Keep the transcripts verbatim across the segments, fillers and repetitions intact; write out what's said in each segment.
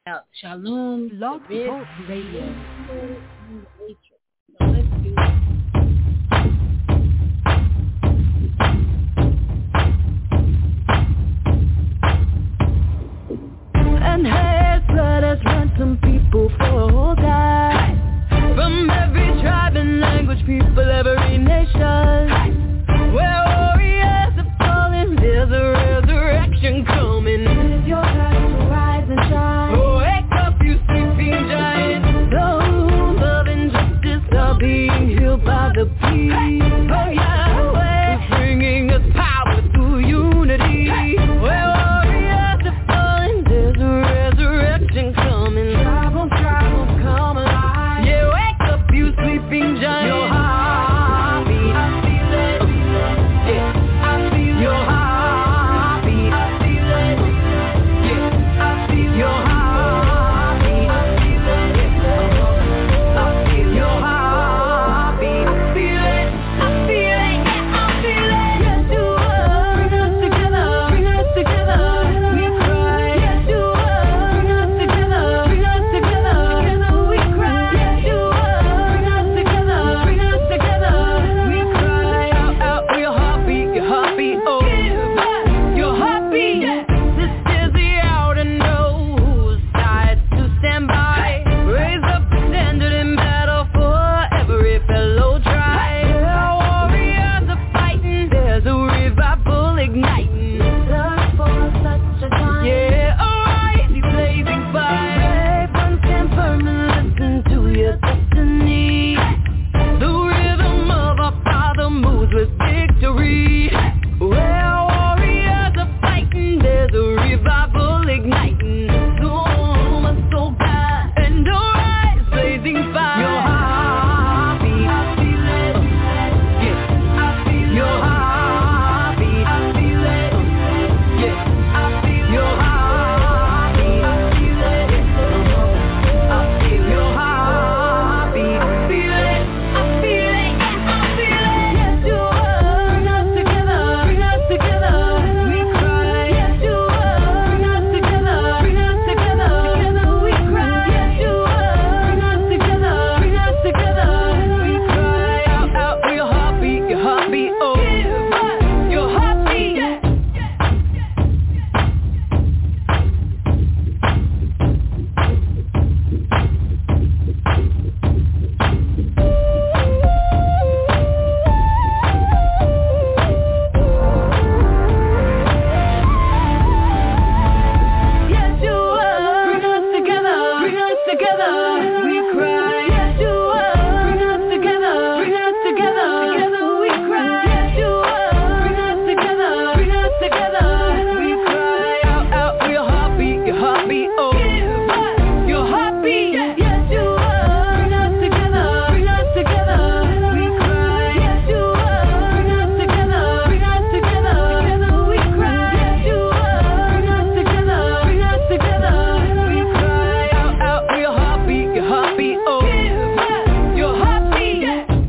Shalom. Blog Talk Radio. So let's do it. And has blood has ransomed people for God. From every tribe and language, people, every nation. Where warriors are falling, there's a resurrection coming. It's your time to rise and shine. Wake up, you sleeping giant. Those love and justice are being healed by the peace. Oh Yahweh is bringing us power through unity. Where warriors are falling, there's a resurrection coming. Tribal, tribal, come alive. Yeah, wake up, you sleeping giant. Your heartbeat, I feel it. Yeah, I feel your heartbeat. I feel it. Yeah, I feel your heartbeat. I feel it. Yeah, I feel your heartbeat. I feel it. I feel it. Yeah, I feel it. Yeshua, bring us together. Bring us together. We cry. Yeshua, bring us together. Bring us together. Together we cry. Yeshua, bring us together. Bring us together. We cry. Out, out, your heartbeat, your heartbeat. Oh, your heartbeat. This is the hour to know whose side to stand by. Raise up the standard in battle for every fellow tribe. The warriors are fighting. There's a revival igniting. Search for such a time. Yeah, arise, you blazing fire. Brave ones stand firm and listen to your destiny. The rhythm of our Father moves with victory. Where warriors are fighting, there's a revival igniting. So my soul God, and arise, blazing fire. Your heartbeat, I feel it. Yeah, I feel your heartbeat. I feel it. Yeah, I feel your heartbeat. I feel it. I feel your heartbeat. I feel it. I feel it. Yeah, I feel it. Yeshua, bring us together. Bring us together. We cry. Yeshua, bring us together. Bring us together. Together we cry. Yeshua, bring us together. Bring us together. We cry. Out, out, your heartbeat, your heartbeat. Oh, your heartbeat. Yeshua, bring us together, bring us together. We cry. Yeshua, bring us together, bring us together. Together we cry. Yeshua, bring us together, bring us together. We cry. Out, out, your heartbeat, your heartbeat. Oh, your heartbeat. Yeshua, bring us together, bring us together. We cry. Yeshua, bring us together, bring us together. Together we cry. Yeshua, bring us together, bring us together. We cry. Out, out, your heartbeat, your heartbeat. Oh, your heartbeat.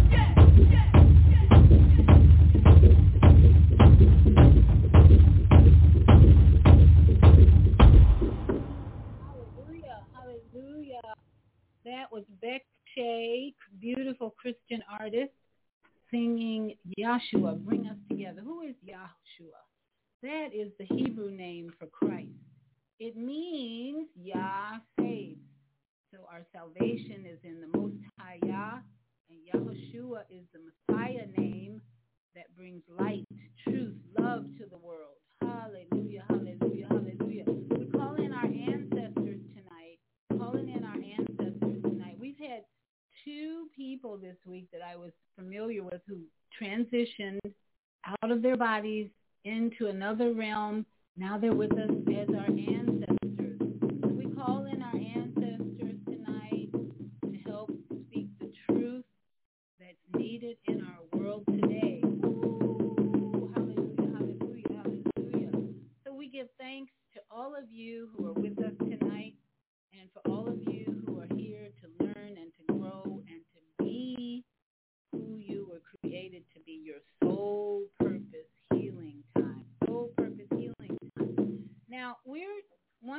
Hallelujah. Hallelujah. That was Beck Shea, beautiful Christian artist, singing Yahshua, bring us together. Who is Yahshua? That is the Hebrew name for Christ. It means Yah saves. So our salvation is in the Most High Yah, and Yahushua is the Messiah name that brings light, truth, love to the world. Hallelujah, hallelujah, hallelujah. We call in our ancestors tonight, calling in our ancestors tonight. We've had two people this week that I was familiar with who transitioned out of their bodies into another realm. Now they're with us as our ancestors. So we call in our ancestors tonight to help speak the truth that's needed in our world today. Ooh, hallelujah, hallelujah, hallelujah. So we give thanks to all of you who are with us tonight, and for all of you who are here to learn and to grow and to be who you were created to be, your soul purpose healing time. Soul purpose healing time. Now, we're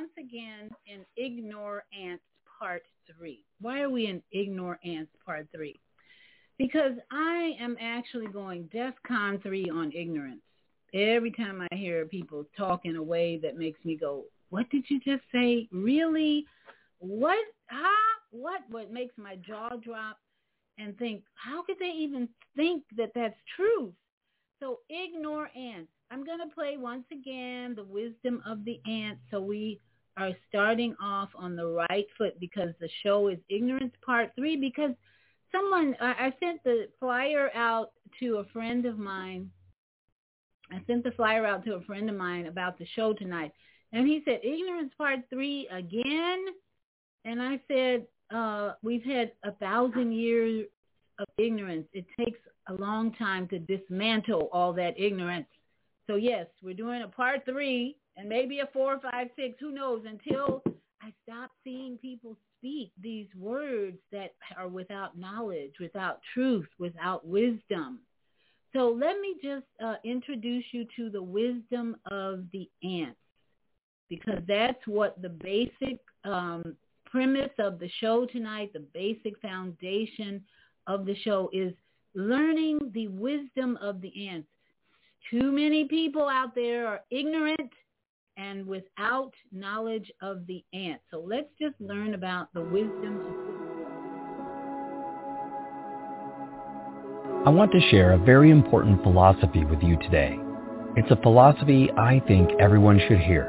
Ignore Ants Part three. Why are we in Ignore Ants Part three? Because I am actually going DEFCON three on ignorance. Every time I hear people talk in a way that makes me go, what did you just say? Really? What? Huh? What? What makes my jaw drop and think, how could they even think that that's truth? So ignore ants. I'm going to play once again the wisdom of the ant, so we are starting off on the right foot, because the show is Ignorance Part three, because someone, I, I sent the flyer out to a friend of mine. I sent the flyer out to a friend of mine about the show tonight, and he said, Ignorance Part three again? And I said, uh, we've had a thousand years of ignorance. It takes a long time to dismantle all that ignorance. So yes, we're doing a part three and maybe a four, five, six, who knows, until I stop seeing people speak these words that are without knowledge, without truth, without wisdom. So let me just uh, introduce you to the wisdom of the ants, because that's what the basic um, premise of the show tonight, the basic foundation of the show is learning the wisdom of the ants. Too many people out there are ignorant and without knowledge of the ant. So let's just learn about the wisdom of the I want to share a very important philosophy with you today. It's a philosophy I think everyone should hear.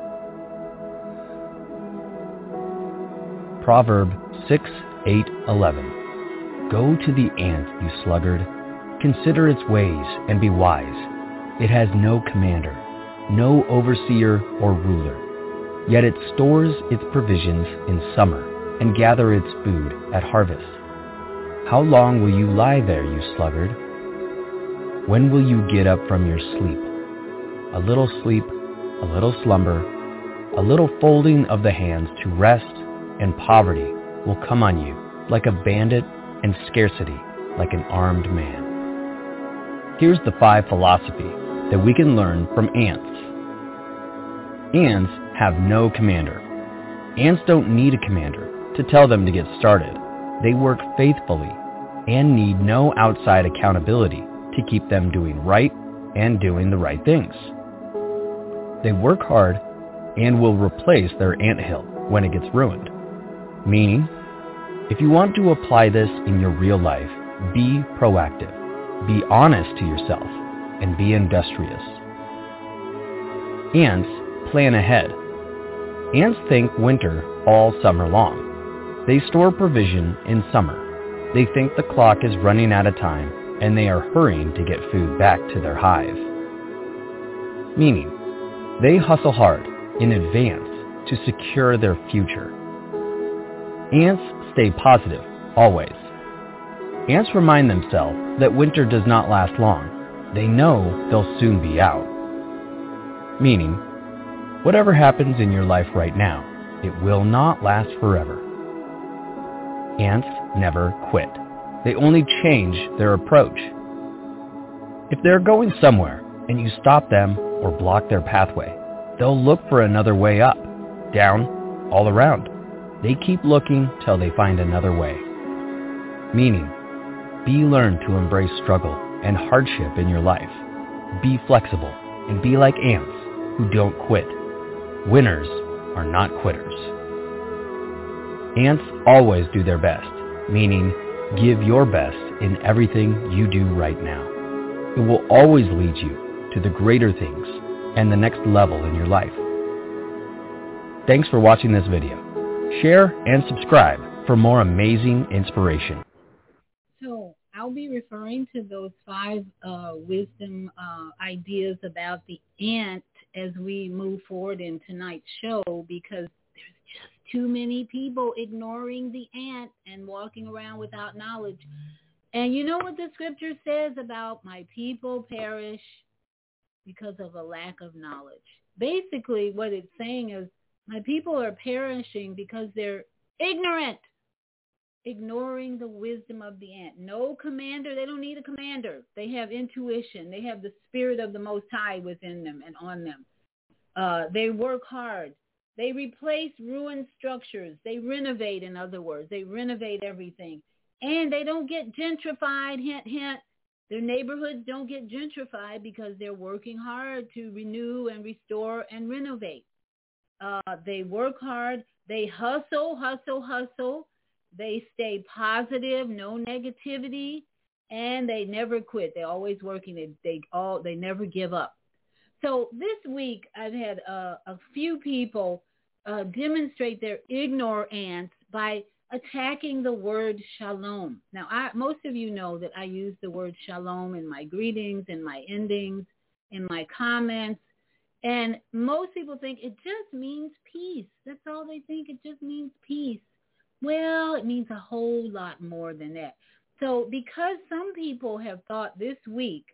Proverb six, eight, eleven. Go to the ant, you sluggard. Consider its ways and be wise. It has no commander, no overseer or ruler. Yet it stores its provisions in summer and gather its food at harvest. How long will you lie there, you sluggard? When will you get up from your sleep? A little sleep, a little slumber, a little folding of the hands to rest, and poverty will come on you like a bandit and scarcity like an armed man. Here's the five philosophy that we can learn from ants. Ants have no commander. Ants don't need a commander to tell them to get started. They work faithfully and need no outside accountability to keep them doing right and doing the right things. They work hard and will replace their anthill when it gets ruined. Meaning, if you want to apply this in your real life, be proactive, be honest to yourself, and be industrious. Ants plan ahead. Ants think winter all summer long. They store provision in summer. They think the clock is running out of time, and they are hurrying to get food back to their hive. Meaning, they hustle hard in advance to secure their future. Ants stay positive, always. Ants remind themselves that winter does not last long. They know they'll soon be out. Meaning, whatever happens in your life right now, it will not last forever. Ants never quit. They only change their approach. If they're going somewhere and you stop them or block their pathway, they'll look for another way up, down, all around. They keep looking till they find another way. Meaning, be learn to embrace struggle and hardship in your life. Be flexible and be like ants who don't quit. Winners are not quitters. Ants always do their best, meaning give your best in everything you do right now. It will always lead you to the greater things and the next level in your life. Thanks for watching this video. Share and subscribe for more amazing inspiration. So I'll be referring to those five uh, wisdom uh, ideas about the ant as we move forward in tonight's show, because there's just too many people ignoring the ant and walking around without knowledge. And you know what the scripture says about my people perish because of a lack of knowledge? Basically, what it's saying is my people are perishing because they're ignorant, ignoring the wisdom of the ant. No commander. They don't need a commander. They have intuition. They have the spirit of the Most High within them and on them. Uh, they work hard. They replace ruined structures. They renovate, in other words. They renovate everything. And they don't get gentrified, hint, hint. Their neighborhoods don't get gentrified because they're working hard to renew and restore and renovate. Uh, they work hard. They hustle, hustle, hustle. They stay positive, no negativity, and they never quit. They're always working. They they all they never give up. So this week I've had uh, a few people uh, demonstrate their ignorance by attacking the word shalom. Now, I, most of you know that I use the word shalom in my greetings, in my endings, in my comments. And most people think it just means peace. That's all they think. It just means peace. Well, it means a whole lot more than that. So because some people have thought this week,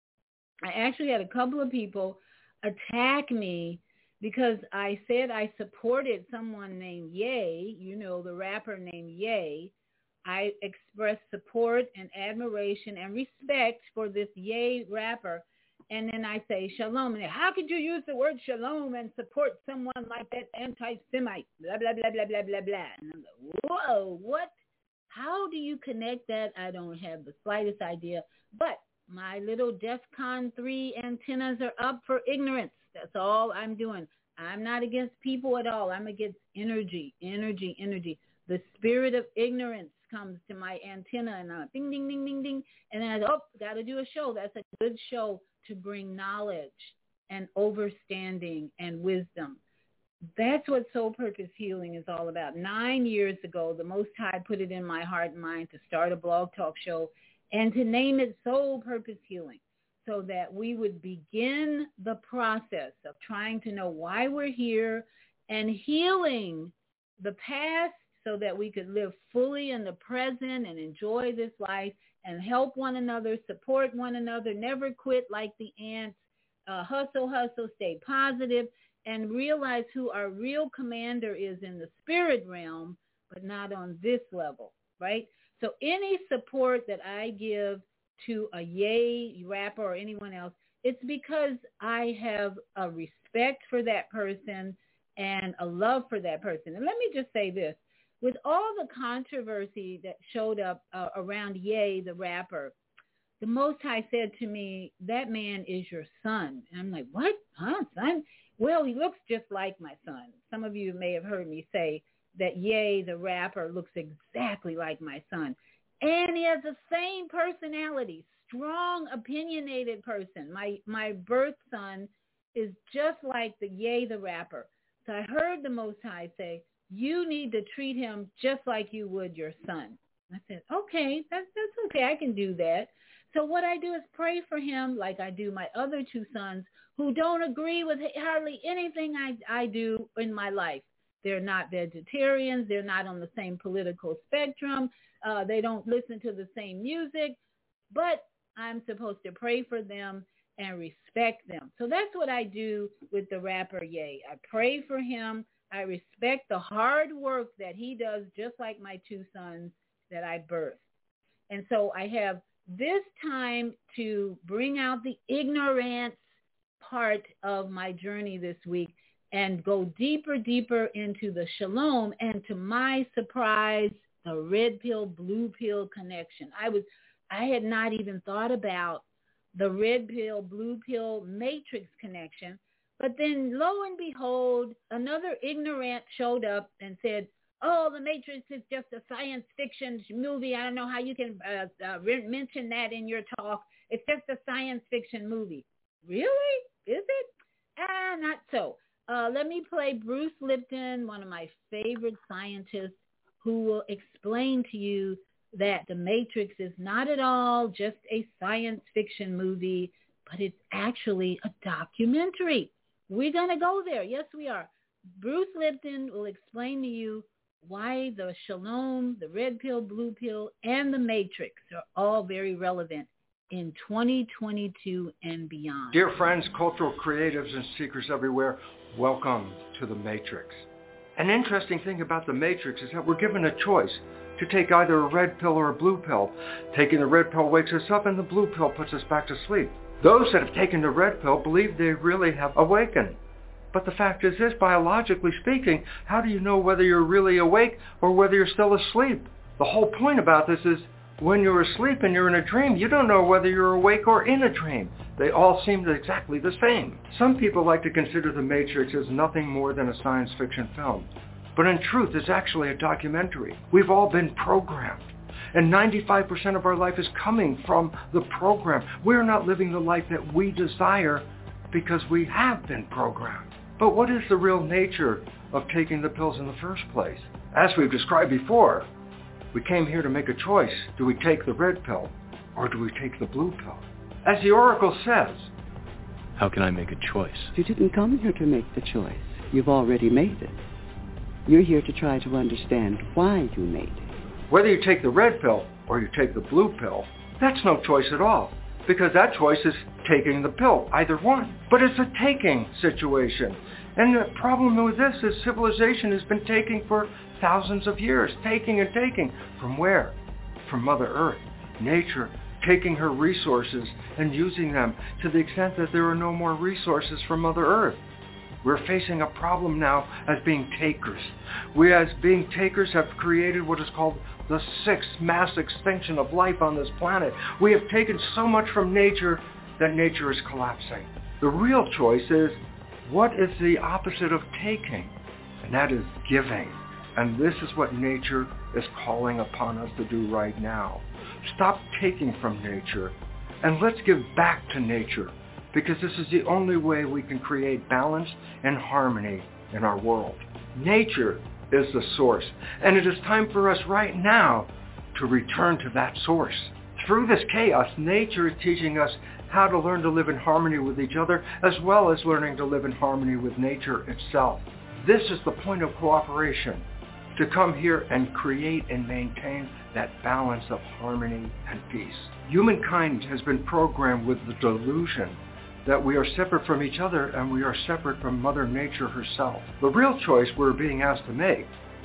I actually had a couple of people attack me because I said I supported someone named Ye, you know, the rapper named Ye. I expressed support and admiration and respect for this Ye rapper. And then I say shalom. And how could you use the word shalom and support someone like that anti-Semite? Blah, blah, blah, blah, blah, blah, blah. And I'm like, whoa, what? How do you connect that? I don't have the slightest idea. But my little DEFCON three antennas are up for ignorance. That's all I'm doing. I'm not against people at all. I'm against energy, energy, energy. The spirit of ignorance comes to my antenna, and I'm ding, ding, ding, ding, ding. And then I go, oh, got to do a show. That's a good show to bring knowledge and overstanding and wisdom. That's what Soul Purpose Healing is all about. Nine years ago, the Most High put it in my heart and mind to start a blog talk show and to name it Soul Purpose Healing, so that we would begin the process of trying to know why we're here and healing the past so that we could live fully in the present and enjoy this life and help one another, support one another, never quit like the ants, uh, hustle, hustle, stay positive, and realize who our real commander is in the spirit realm, but not on this level, right? So any support that I give to a Ye rapper or anyone else, it's because I have a respect for that person and a love for that person. And let me just say this. With all the controversy that showed up uh, around Ye, the rapper, the Most High said to me, that man is your son. And I'm like, what? Huh, son? Well, he looks just like my son. Some of you may have heard me say that Ye, the rapper, looks exactly like my son. And he has the same personality, strong, opinionated person. My my birth son is just like the Ye, the rapper. So I heard the Most High say, you need to treat him just like you would your son. I said, okay, that's, that's okay. I can do that. So what I do is pray for him like I do my other two sons who don't agree with hardly anything I, I do in my life. They're not vegetarians. They're not on the same political spectrum. Uh, they don't listen to the same music. But I'm supposed to pray for them and respect them. So that's what I do with the rapper Ye. I pray for him. I respect the hard work that he does, just like my two sons that I birthed. And so I have this time to bring out the ignorance part of my journey this week and go deeper, deeper into the shalom. And to my surprise, the red pill, blue pill connection. I was, I had not even thought about the red pill, blue pill matrix connection. But then, lo and behold, another ignorant showed up and said, oh, The Matrix is just a science fiction movie. I don't know how you can uh, uh, re- mention that in your talk. It's just a science fiction movie. Really? Is it? Ah, not so. Uh, let me play Bruce Lipton, one of my favorite scientists, who will explain to you that The Matrix is not at all just a science fiction movie, but it's actually a documentary. We're going to go there. Yes, we are. Bruce Lipton will explain to you why the shalom, the red pill, blue pill, and the matrix are all very relevant in twenty twenty-two and beyond. Dear friends, cultural creatives, and seekers everywhere, welcome to the Matrix. An interesting thing about the Matrix is that we're given a choice to take either a red pill or a blue pill. Taking the red pill wakes us up and the blue pill puts us back to sleep. Those that have taken the red pill believe they really have awakened. But the fact is this, biologically speaking, how do you know whether you're really awake or whether you're still asleep? The whole point about this is when you're asleep and you're in a dream, you don't know whether you're awake or in a dream. They all seem exactly the same. Some people like to consider The Matrix as nothing more than a science fiction film. But in truth, it's actually a documentary. We've all been programmed. And ninety-five percent of our life is coming from the program. We're not living the life that we desire because we have been programmed. But what is the real nature of taking the pills in the first place? As we've described before, we came here to make a choice. Do we take the red pill or do we take the blue pill? As the Oracle says, how can I make a choice? You didn't come here to make the choice. You've already made it. You're here to try to understand why you made it. Whether you take the red pill or you take the blue pill, that's no choice at all, because that choice is taking the pill, either one. But it's a taking situation. And the problem with this is civilization has been taking for thousands of years, taking and taking. From where? From Mother Earth, nature, taking her resources and using them to the extent that there are no more resources from Mother Earth. We're facing a problem now as being takers. We as being takers have created what is called the sixth mass extinction of life on this planet. We have taken so much from nature that nature is collapsing. The real choice is, what is the opposite of taking? And that is giving. And this is what nature is calling upon us to do right now. Stop taking from nature and let's give back to nature, because this is the only way we can create balance and harmony in our world. Nature is the source, and it is time for us right now to return to that source. Through this chaos, nature is teaching us how to learn to live in harmony with each other, as well as learning to live in harmony with nature itself. This is the point of cooperation, to come here and create and maintain that balance of harmony and peace. Humankind has been programmed with the delusion that we are separate from each other and we are separate from Mother Nature herself. The real choice we're being asked to make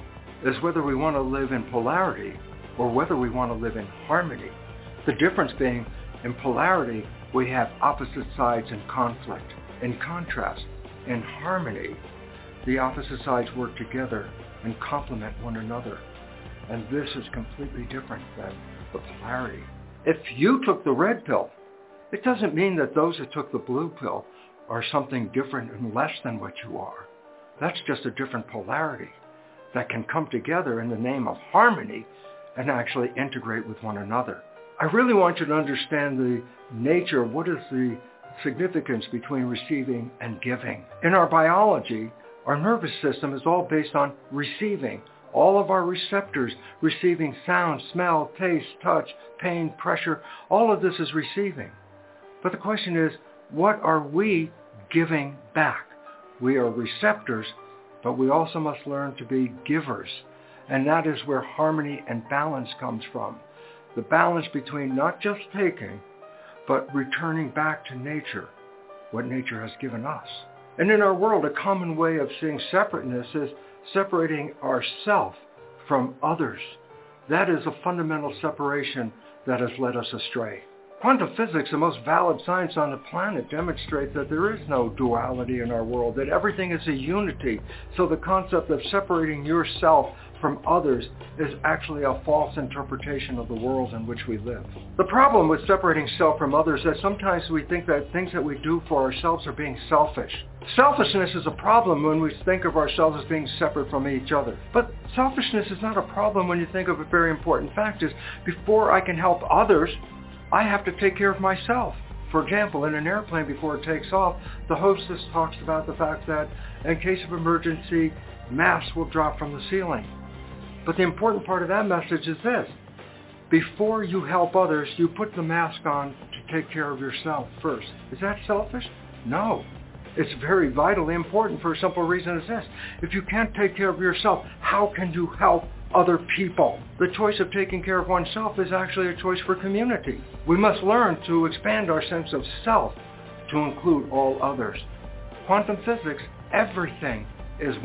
is whether we want to live in polarity or whether we want to live in harmony. The difference being, in polarity, we have opposite sides in conflict. In contrast, in harmony, the opposite sides work together and complement one another. And this is completely different than the polarity. If you took the red pill, it doesn't mean that those that took the blue pill are something different and less than what you are. That's just a different polarity that can come together in the name of harmony and actually integrate with one another. I really want you to understand the nature of what is the significance between receiving and giving. In our biology, our nervous system is all based on receiving. All of our receptors receiving sound, smell, taste, touch, pain, pressure, all of this is receiving. But the question is, what are we giving back? We are receptors, but we also must learn to be givers. And that is where harmony and balance comes from. The balance between not just taking, but returning back to nature, what nature has given us. And in our world, a common way of seeing separateness is separating ourself from others. That is a fundamental separation that has led us astray. Quantum physics, the most valid science on the planet, demonstrates that there is no duality in our world, that everything is a unity. So the concept of separating yourself from others is actually a false interpretation of the world in which we live. The problem with separating self from others is that sometimes we think that things that we do for ourselves are being selfish. Selfishness is a problem when we think of ourselves as being separate from each other. But selfishness is not a problem when you think of a very important fact is, before I can help others, I have to take care of myself. For example, in an airplane before it takes off, the hostess talks about the fact that in case of emergency, masks will drop from the ceiling. But the important part of that message is this. Before you help others, you put the mask on to take care of yourself first. Is that selfish? No. It's very vitally important for a simple reason as this. If you can't take care of yourself, how can you help other people? The choice of taking care of oneself is actually a choice for community. We must learn to expand our sense of self to include all others. Quantum physics, everything is one.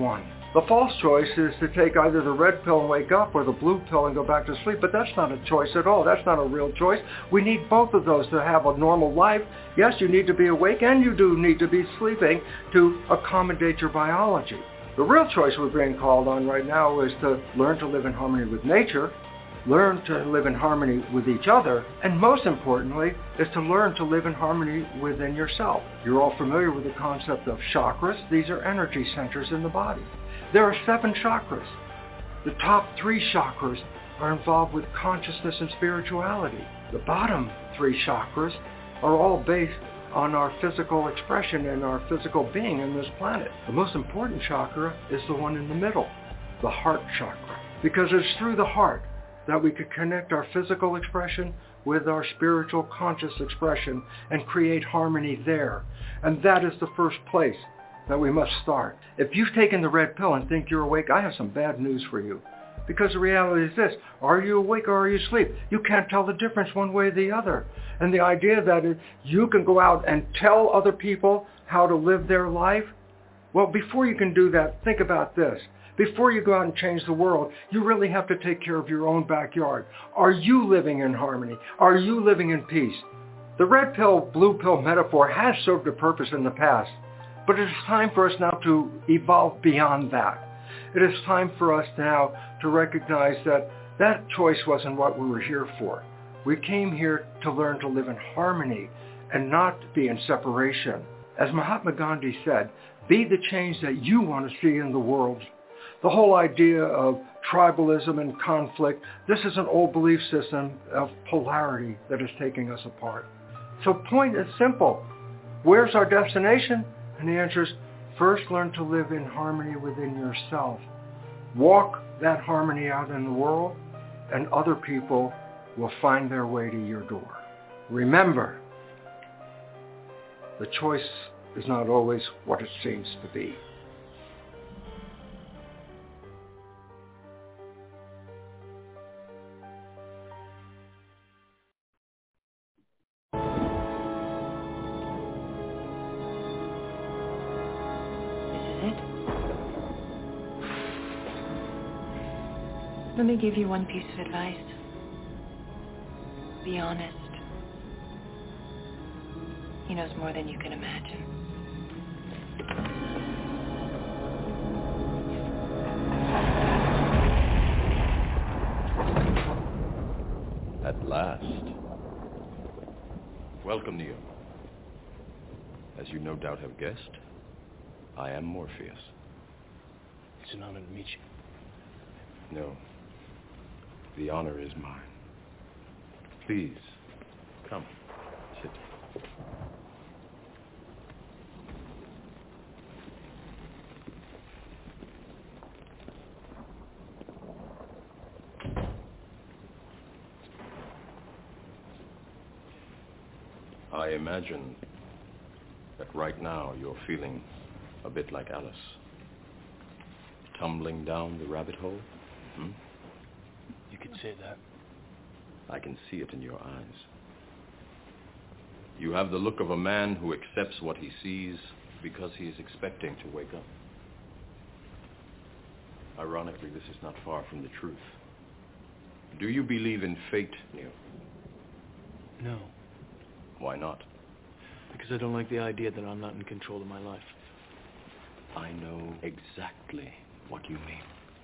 The false choice is to take either the red pill and wake up or the blue pill and go back to sleep, but that's not a choice at all. That's not a real choice. We need both of those to have a normal life. Yes, you need to be awake and you do need to be sleeping to accommodate your biology. The real choice we're being called on right now is to learn to live in harmony with nature, learn to live in harmony with each other, and most importantly is to learn to live in harmony within yourself. You're all familiar with the concept of chakras. These are energy centers in the body. There are seven chakras. The top three chakras are involved with consciousness and spirituality. The bottom three chakras are all based on our physical expression and our physical being in this planet. The most important chakra is the one in the middle, the heart chakra, because it's through the heart that we could connect our physical expression with our spiritual conscious expression and create harmony there. And that is the first place that we must start. If you've taken the red pill and think you're awake, I have some bad news for you. Because the reality is this, are you awake or are you asleep? You can't tell the difference one way or the other. And the idea that it, you can go out and tell other people how to live their life, well, before you can do that, think about this. Before you go out and change the world, you really have to take care of your own backyard. Are you living in harmony? Are you living in peace? The red pill, blue pill metaphor has served a purpose in the past, but it is time for us now to evolve beyond that. It is time for us now to recognize that that choice wasn't what we were here for. We came here to learn to live in harmony and not be in separation. As Mahatma Gandhi said, be the change that you want to see in the world. The whole idea of tribalism and conflict, this is an old belief system of polarity that is taking us apart. So point is simple. Where's our destination? And the answer is, first learn to live in harmony within yourself. Walk that harmony out in the world, and other people will find their way to your door. Remember, the choice is not always what it seems to be. Let me give you one piece of advice. Be honest. He knows more than you can imagine. At last. Welcome, Neo. As you no doubt have guessed, I am Morpheus. It's an honor to meet you. No. The honor is mine. Please, come, sit. I imagine that right now you're feeling a bit like Alice. Tumbling down the rabbit hole? Hmm? You could say that. I can see it in your eyes. You have the look of a man who accepts what he sees because he is expecting to wake up. Ironically, this is not far from the truth. Do you believe in fate, Neo? No. Why not? Because I don't like the idea that I'm not in control of my life. I know exactly what you mean.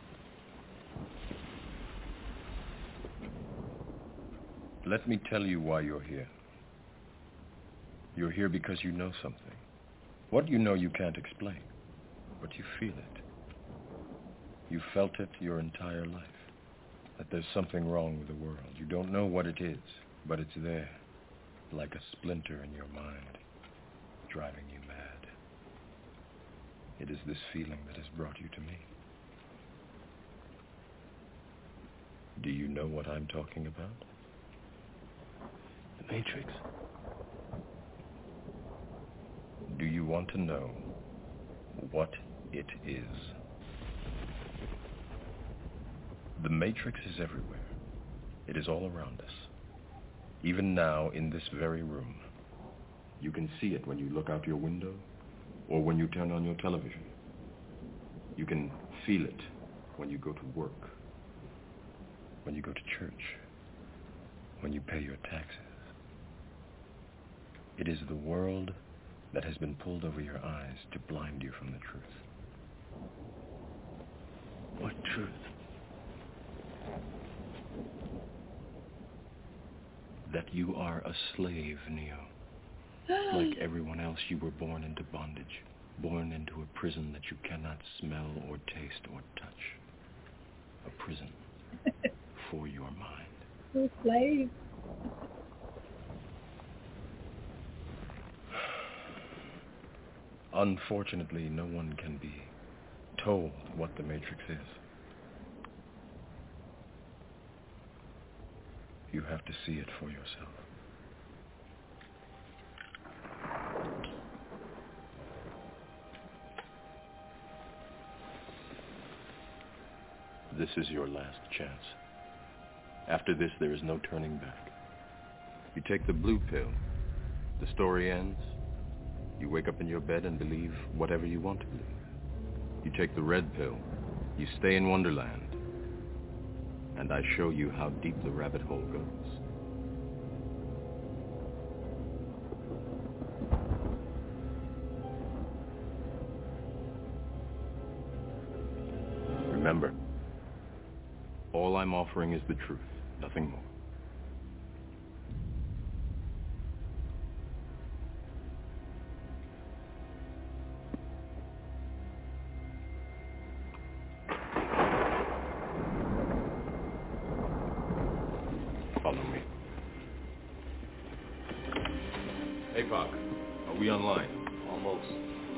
Let me tell you why you're here. You're here because you know something. What you know you can't explain, but you feel it. You felt it your entire life, that there's something wrong with the world. You don't know what it is, but it's there, like a splinter in your mind, driving you mad. It is this feeling that has brought you to me. Do you know what I'm talking about? The Matrix. Do you want to know what it is? The Matrix is everywhere. It is all around us. Even now, in this very room. You can see it when you look out your window or when you turn on your television. You can feel it when you go to work, when you go to church, when you pay your taxes. It is the world that has been pulled over your eyes to blind you from the truth. What truth? That you are a slave, Neo. Like everyone else, you were born into bondage, born into a prison that you cannot smell or taste or touch. A prison for your mind. You're a slave. Unfortunately, no one can be told what the Matrix is. You have to see it for yourself. This is your last chance. After this, there is no turning back. You take the blue pill. The story ends. You wake up in your bed and believe whatever you want to believe. You take the red pill. You stay in Wonderland. And I show you how deep the rabbit hole goes. Remember, all I'm offering is the truth, nothing more. Follow me. Hey, Pac, are we online? Almost.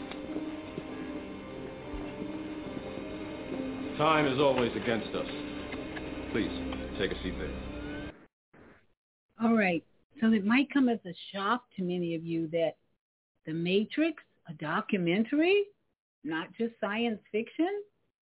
Time is always against us. Please, take a seat there. All right. So it might come as a shock to many of you that The Matrix, a documentary, not just science fiction?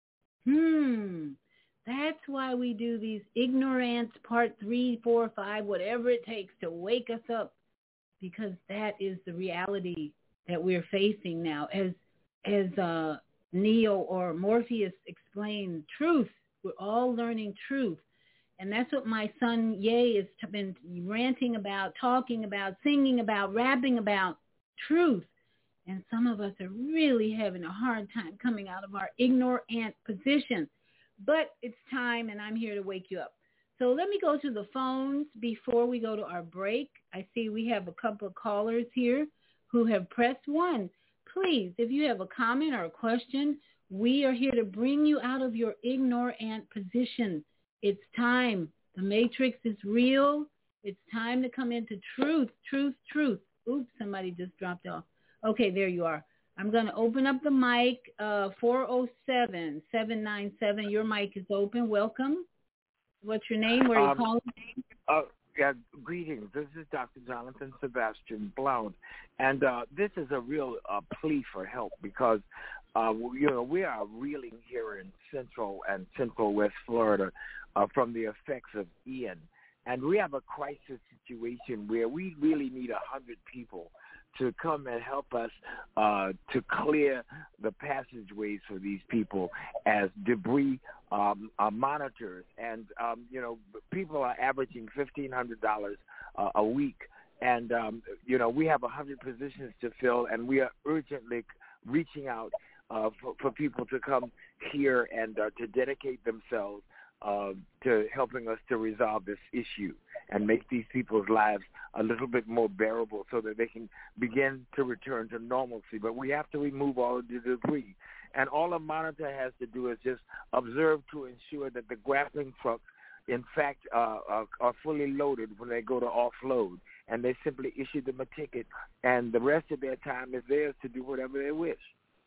Hmm. That's why we do these ignorance part three, four, five, whatever it takes to wake us up, because that is the reality that we're facing now. As as uh, Neo or Morpheus explained, truth. We're all learning truth. And that's what my son Ye has been ranting about, talking about, singing about, rapping about, truth. And some of us are really having a hard time coming out of our ignorant position. But it's time, and I'm here to wake you up. So let me go to the phones before we go to our break. I see we have a couple of callers here who have pressed one. Please, if you have a comment or a question, we are here to bring you out of your ignorant position. It's time. The Matrix is real. It's time to come into truth, truth, truth. Oops, somebody just dropped off. Okay, there you are. I'm going to open up the mic, uh, four oh seven, seven nine seven. Your mic is open. Welcome. What's your name? Where are you um, calling? Uh, yeah, greetings. This is Doctor Jonathan Sebastian Blount, and uh, this is a real uh, plea for help because, uh, you know, we are reeling here in Central and Central West Florida uh, from the effects of Ian, and we have a crisis situation where we really need a hundred people to come and help us uh, to clear the passageways for these people as debris um, are monitors. And, um, you know, people are averaging fifteen hundred dollars uh, a week. And, um, you know, we have one hundred positions to fill, and we are urgently reaching out uh, for, for people to come here and uh, to dedicate themselves Uh, to helping us to resolve this issue and make these people's lives a little bit more bearable so that they can begin to return to normalcy. But we have to remove all of the debris. And all a monitor has to do is just observe to ensure that the grappling trucks, in fact, uh, are, are fully loaded when they go to offload. And they simply issue them a ticket, and the rest of their time is theirs to do whatever they wish.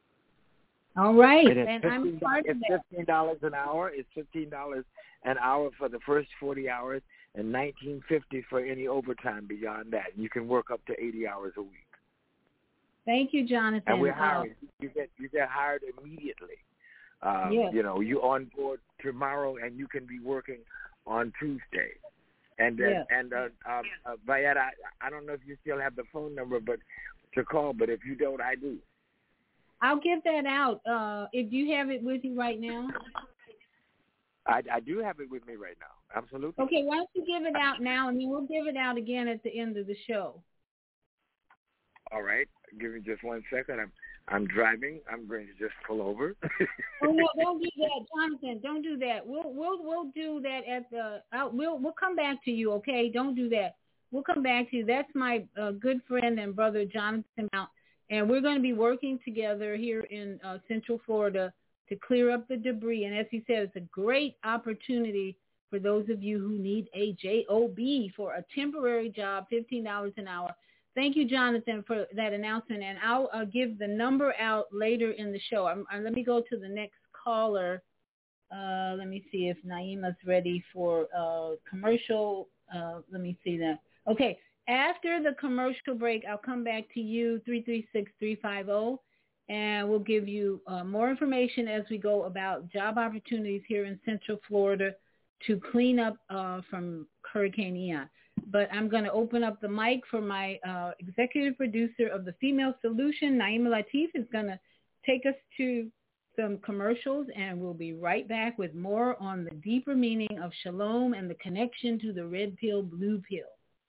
All right, and, and I'm part of it's that. fifteen dollars an hour. It's fifteen dollars an hour for the first forty hours, and nineteen fifty for any overtime beyond that. You can work up to eighty hours a week. Thank you, Jonathan. And we're Uh, hiring. You get you get hired immediately. Uh, yes. You know, you on board tomorrow, and you can be working on Tuesday. And uh, yes. and uh, uh, uh, Vayette, I, I don't know if you still have the phone number, but to call. But if you don't, I do. I'll give that out. Uh, if you have it with you right now. I, I do have it with me right now. Absolutely. Okay, why don't you give it out now, and then we'll give it out again at the end of the show. All right. Give me just one second. I'm I'm driving. I'm going to just pull over. Oh no! Don't do that, Jonathan. Don't do that. We'll we'll we'll do that at the. Uh, we'll we'll come back to you. Okay? Don't do that. We'll come back to you. That's my uh, good friend and brother Jonathan Mount, and we're going to be working together here in uh, Central Florida to clear up the debris. And as he said, it's a great opportunity for those of you who need a job for a temporary job, fifteen dollars an hour. Thank you, Jonathan, for that announcement. And I'll uh, give the number out later in the show. I'm, uh, let me go to the next caller. Uh, let me see if Naima's ready for uh, commercial. Uh, let me see that. Okay. After the commercial break, I'll come back to you, three three six, three five zero, and we'll give you uh, more information as we go about job opportunities here in Central Florida to clean up uh, from Hurricane Ian. But I'm going to open up the mic for my uh, executive producer of the Female Solution, Naima Latif, is going to take us to some commercials, and we'll be right back with more on the deeper meaning of shalom and the connection to the red pill, blue pill.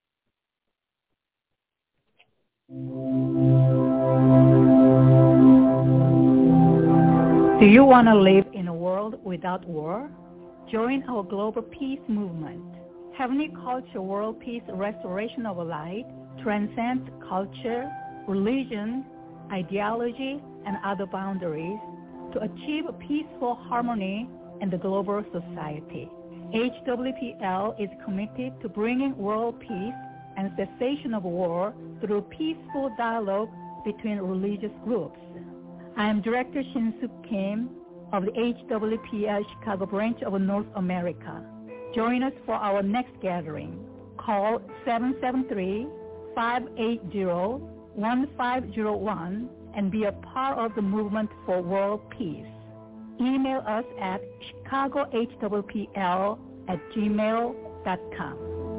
Do you want to live in a world without war? Join our global peace movement. Heavenly Culture World Peace Restoration of Light transcends culture, religion, ideology, and other boundaries to achieve peaceful harmony in the global society. H W P L is committed to bringing world peace and cessation of war through peaceful dialogue between religious groups. I am Director Shin-Suk Kim of the H W P L Chicago branch of North America. Join us for our next gathering. Call seven seven three, five eight zero, one five zero one and be a part of the movement for world peace. Email us at chicago h w p l at gmail dot com.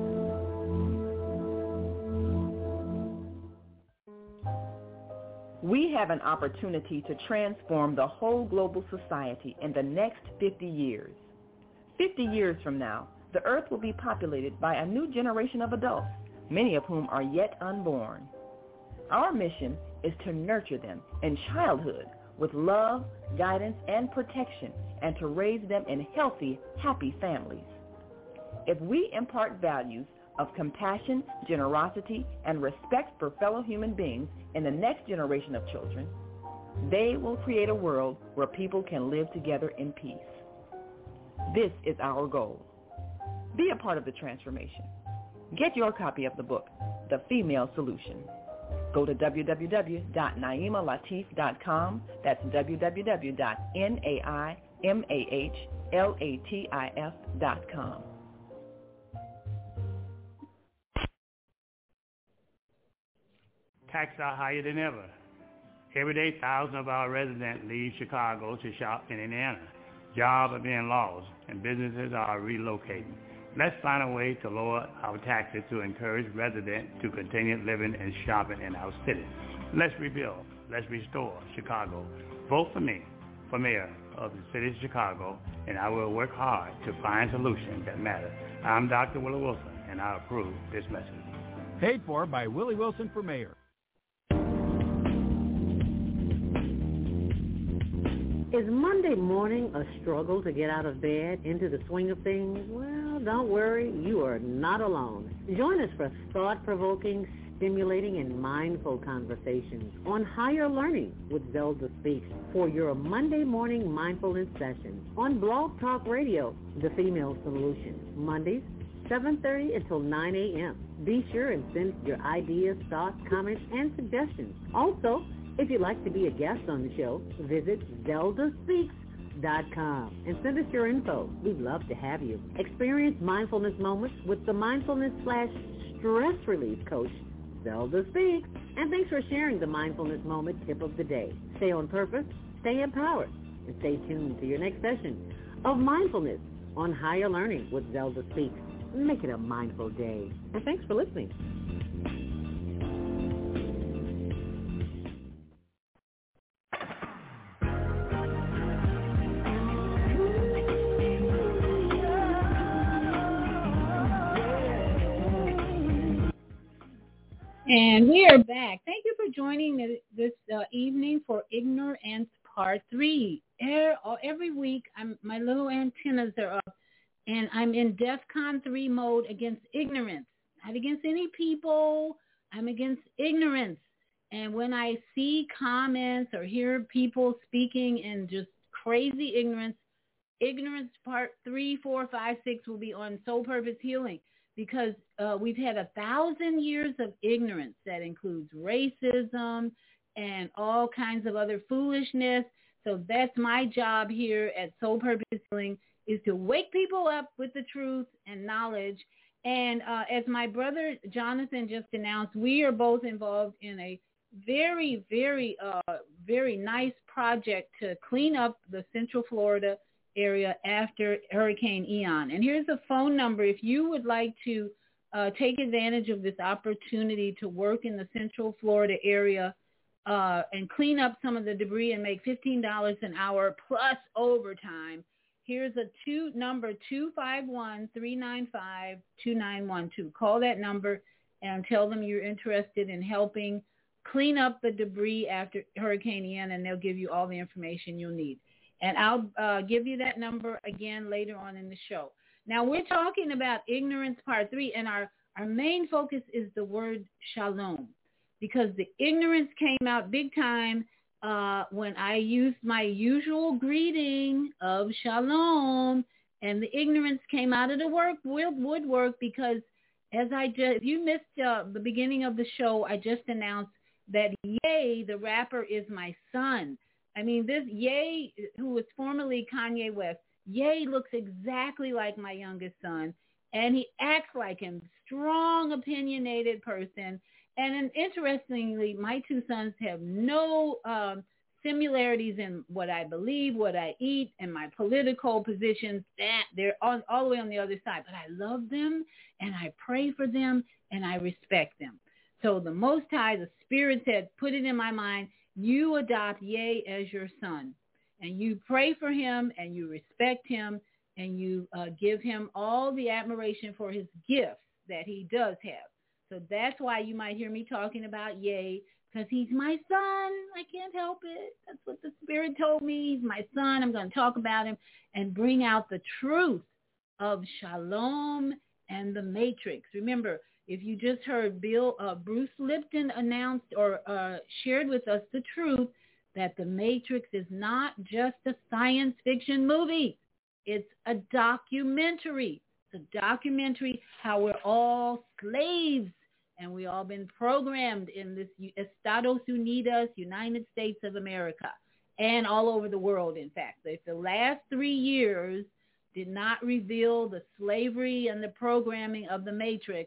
We have an opportunity to transform the whole global society in the next fifty years. fifty years from now, the earth will be populated by a new generation of adults, many of whom are yet unborn. Our mission is to nurture them in childhood with love, guidance, and protection, and to raise them in healthy, happy families. If we impart values of compassion, generosity, and respect for fellow human beings in the next generation of children, they will create a world where people can live together in peace. This is our goal. Be a part of the transformation. Get your copy of the book, The Female Solution. Go to w w w dot naima latif dot com. That's w w w dot naima latif dot com. Taxes are higher than ever. Every day, thousands of our residents leave Chicago to shop in Indiana. Jobs are being lost, and businesses are relocating. Let's find a way to lower our taxes to encourage residents to continue living and shopping in our city. Let's rebuild. Let's restore Chicago. Vote for me for mayor of the city of Chicago, and I will work hard to find solutions that matter. I'm Doctor Willie Wilson, and I approve this message. Paid for by Willie Wilson for mayor. Is Monday morning a struggle to get out of bed, into the swing of things? Well, don't worry, you are not alone. Join us for thought-provoking, stimulating, and mindful conversations on Higher Learning with Zelda Speaks for your Monday morning mindfulness session on Blog Talk Radio, The Female Solution, Mondays, seven thirty until nine a.m. Be sure and send your ideas, thoughts, comments, and suggestions. Also, if you'd like to be a guest on the show, visit zelda speaks dot com and send us your info. We'd love to have you. Experience mindfulness moments with the mindfulness slash stress relief coach, Zelda Speaks. And thanks for sharing the mindfulness moment tip of the day. Stay on purpose, stay empowered, and stay tuned to your next session of mindfulness on Higher Learning with Zelda Speaks. Make it a mindful day. And thanks for listening. And we are back. Thank you for joining this uh, evening for Ignorance Part three. Every week, I'm, my little antennas are up, and I'm in DEFCON three mode against ignorance. Not against any people. I'm against ignorance. And when I see comments or hear people speaking in just crazy ignorance, Ignorance Part three, four, five, six will be on Soul Purpose Healing. Because uh, we've had a thousand years of ignorance that includes racism and all kinds of other foolishness. So that's my job here at Soul Purpose Healing, is to wake people up with the truth and knowledge. And uh, as my brother Jonathan just announced, we are both involved in a very, very, uh, very nice project to clean up the Central Florida area after Hurricane Ian. And here's a phone number if you would like to uh, take advantage of this opportunity to work in the Central Florida area uh, and clean up some of the debris and make fifteen dollars an hour plus overtime. Here's a two number, two five one, three nine five, two nine one two. Call that number and tell them you're interested in helping clean up the debris after Hurricane Ian, and they'll give you all the information you'll need. And I'll uh, give you that number again later on in the show. Now, we're talking about Ignorance Part three, and our, our main focus is the word shalom, because the ignorance came out big time uh, when I used my usual greeting of shalom, and the ignorance came out of the work woodwork because as I just, if you missed uh, the beginning of the show, I just announced that Ye, the rapper, is my son. I mean, this Ye, who was formerly Kanye West, Ye looks exactly like my youngest son, and he acts like him. Strong, opinionated person. And then, interestingly, my two sons have no um, similarities in what I believe, what I eat, and my political positions. That they're all, all the way on the other side. But I love them, and I pray for them, and I respect them. So the Most High, the Spirit said, put it in my mind, you adopt Ye as your son, and you pray for him, and you respect him, and you uh, give him all the admiration for his gifts that he does have. So that's why you might hear me talking about Ye, because he's my son. I can't help it. That's what the Spirit told me. He's my son. I'm going to talk about him and bring out the truth of Shalom and the Matrix. Remember, if you just heard Bill, uh, Bruce Lipton announced or uh, shared with us the truth that The Matrix is not just a science fiction movie. It's a documentary. It's a documentary how we're all slaves and we all been programmed in this Estados Unidos, United States of America, and all over the world, in fact. If the last three years did not reveal the slavery and the programming of The Matrix,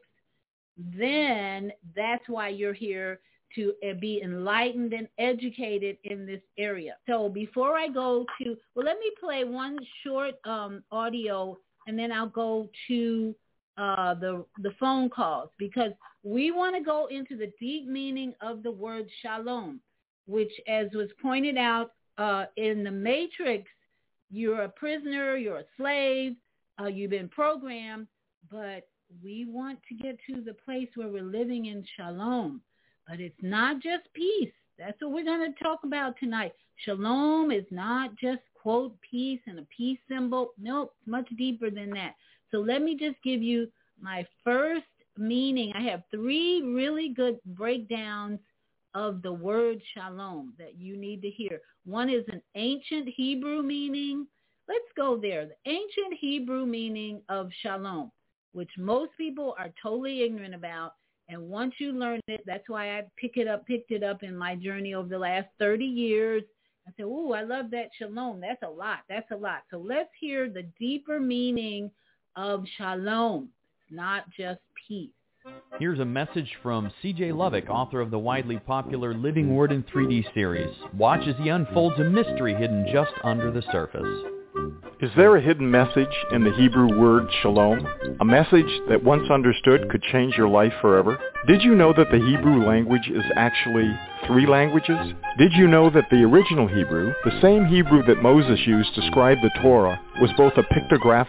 then that's why you're here, to be enlightened and educated in this area. So before I go to, well, let me play one short um, audio, and then I'll go to uh, the the phone calls, because we want to go into the deep meaning of the word shalom, which, as was pointed out uh, in The Matrix, you're a prisoner, you're a slave, uh, you've been programmed, but we want to get to the place where we're living in shalom. But it's not just peace. That's what we're going to talk about tonight. Shalom is not just, quote, peace and a peace symbol. Nope, much deeper than that. So let me just give you my first meaning. I have three really good breakdowns of the word shalom that you need to hear. One is an ancient Hebrew meaning. Let's go there. The ancient Hebrew meaning of shalom, which most people are totally ignorant about. And once you learn it, that's why I pick it up, picked it up in my journey over the last thirty years. I said, ooh, I love that shalom. That's a lot. That's a lot. So let's hear the deeper meaning of shalom. It's not just peace. Here's a message from C J Lovick, author of the widely popular Living Word in three D series. Watch as he unfolds a mystery hidden just under the surface. Is there a hidden message in the Hebrew word shalom? A message that once understood could change your life forever? Did you know that the Hebrew language is actually three languages? Did you know that the original Hebrew, the same Hebrew that Moses used to scribe the Torah, was both a pictographic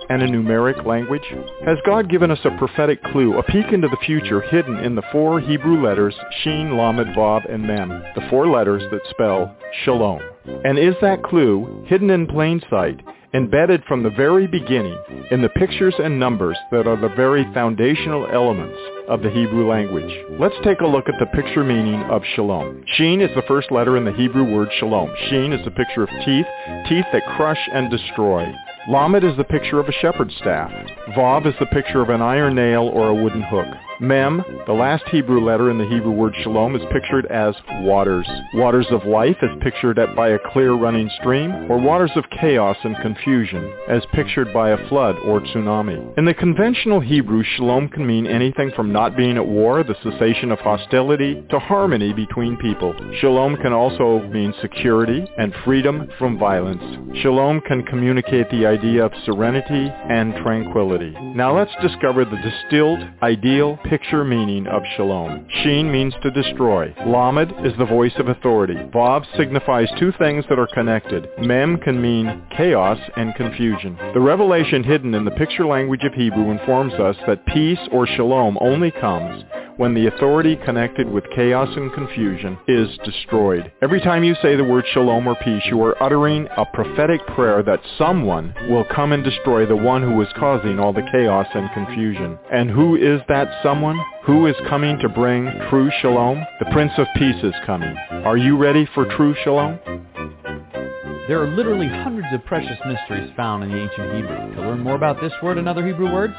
and a numeric language? Has God given us a prophetic clue, a peek into the future hidden in the four Hebrew letters Shin, Lamed, Vav, and Mem, the four letters that spell Shalom? And is that clue, hidden in plain sight, embedded from the very beginning in the pictures and numbers that are the very foundational elements of the Hebrew language? Let's take a look at the picture meaning of shalom. Shin is the first letter in the Hebrew word shalom. Shin is a picture of teeth, teeth that crush and destroy. Lamed is the picture of a shepherd's staff. Vav is the picture of an iron nail or a wooden hook. Mem, the last Hebrew letter in the Hebrew word shalom, is pictured as waters. Waters of life is pictured at by a clear running stream, or waters of chaos and confusion, as pictured by a flood or tsunami. In the conventional Hebrew, shalom can mean anything from not being at war, the cessation of hostility, to harmony between people. Shalom can also mean security and freedom from violence. Shalom can communicate the idea of serenity and tranquility. Now let's discover the distilled, ideal picture meaning of shalom. Shin means to destroy. Lamed is the voice of authority. Vav signifies two things that are connected. Mem can mean chaos and confusion. The revelation hidden in the picture language of Hebrew informs us that peace or shalom only comes when the authority connected with chaos and confusion is destroyed. Every time you say the word shalom or peace, you are uttering a prophetic prayer that someone will come and destroy the one who is causing all the chaos and confusion. And who is that someone? Who is coming to bring true shalom? The Prince of Peace is coming. Are you ready for true shalom? There are literally hundreds of precious mysteries found in the ancient Hebrew. To learn more about this word and other Hebrew words,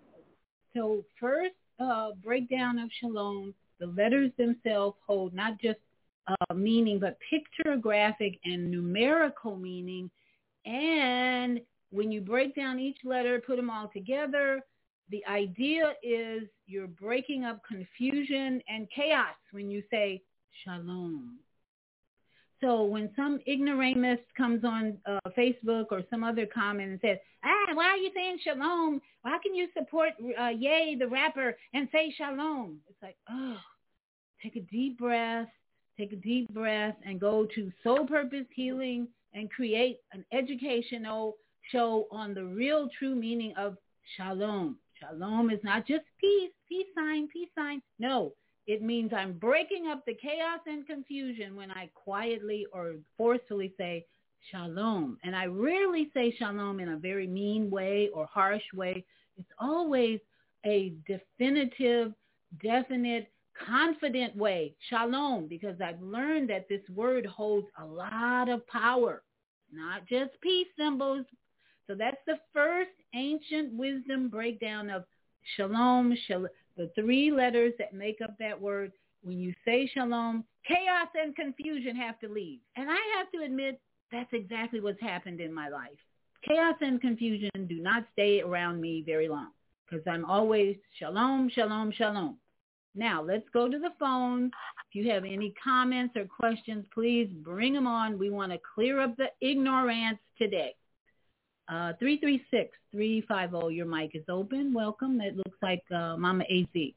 so first, Uh, breakdown of shalom, the letters themselves hold not just uh, meaning, but pictographic and numerical meaning. And when you break down each letter, put them all together, the idea is you're breaking up confusion and chaos when you say shalom. So when some ignoramus comes on uh, Facebook or some other comment and says, ah, why are you saying shalom? How can you support uh, Ye, the rapper, and say shalom? It's like, oh, take a deep breath, take a deep breath, and go to Soul Purpose Healing and create an educational show on the real true meaning of shalom. Shalom is not just peace, peace sign, peace sign. No. It means I'm breaking up the chaos and confusion when I quietly or forcefully say shalom. And I rarely say shalom in a very mean way or harsh way. It's always a definitive, definite, confident way, shalom, because I've learned that this word holds a lot of power, not just peace symbols. So that's the first ancient wisdom breakdown of shalom, shalom. The three letters that make up that word. When you say shalom, chaos and confusion have to leave. And I have to admit, that's exactly what's happened in my life. Chaos and confusion do not stay around me very long because I'm always shalom, shalom, shalom. Now, let's go to the phone. If you have any comments or questions, please bring them on. We want to clear up the ignorance today. Uh, three three six, three five zero, your mic is open. Welcome. It looks like uh, Mama A Z.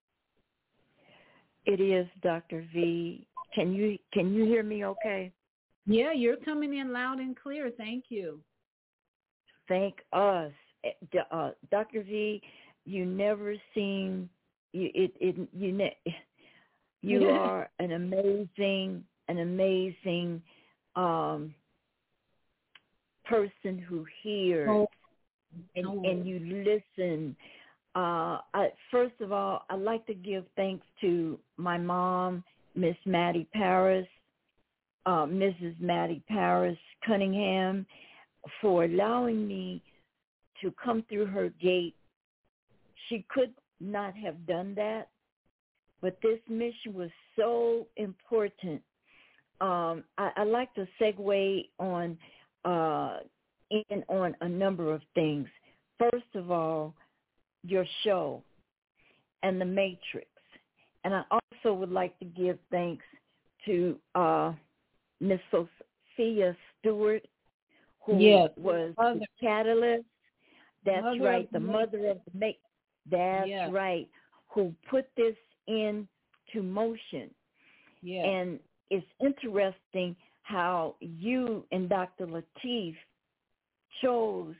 It is, Doctor V. Can you can you hear me okay? Yeah, you're coming in loud and clear. Thank you. Thank us. Uh, Doctor V, you never seem, you, it, it, you, ne- you are an amazing, an amazing um person who hears oh. and, oh. and you listen. Uh, I, first of all, I'd like to give thanks to my mom, Miss Mattie Paris, uh, Missus Mattie Paris Cunningham, for allowing me to come through her gate. She could not have done that, but this mission was so important. Um, I, I'd like to segue on Uh, in on a number of things. First of all, your show and the Matrix. And I also would like to give thanks to uh, Miss Sophia Stewart, who yes. was mother. the catalyst. That's mother right, the mother of the Matrix. That's yes. right, who put this into motion. Yes. And it's interesting how you and Doctor Lateef chose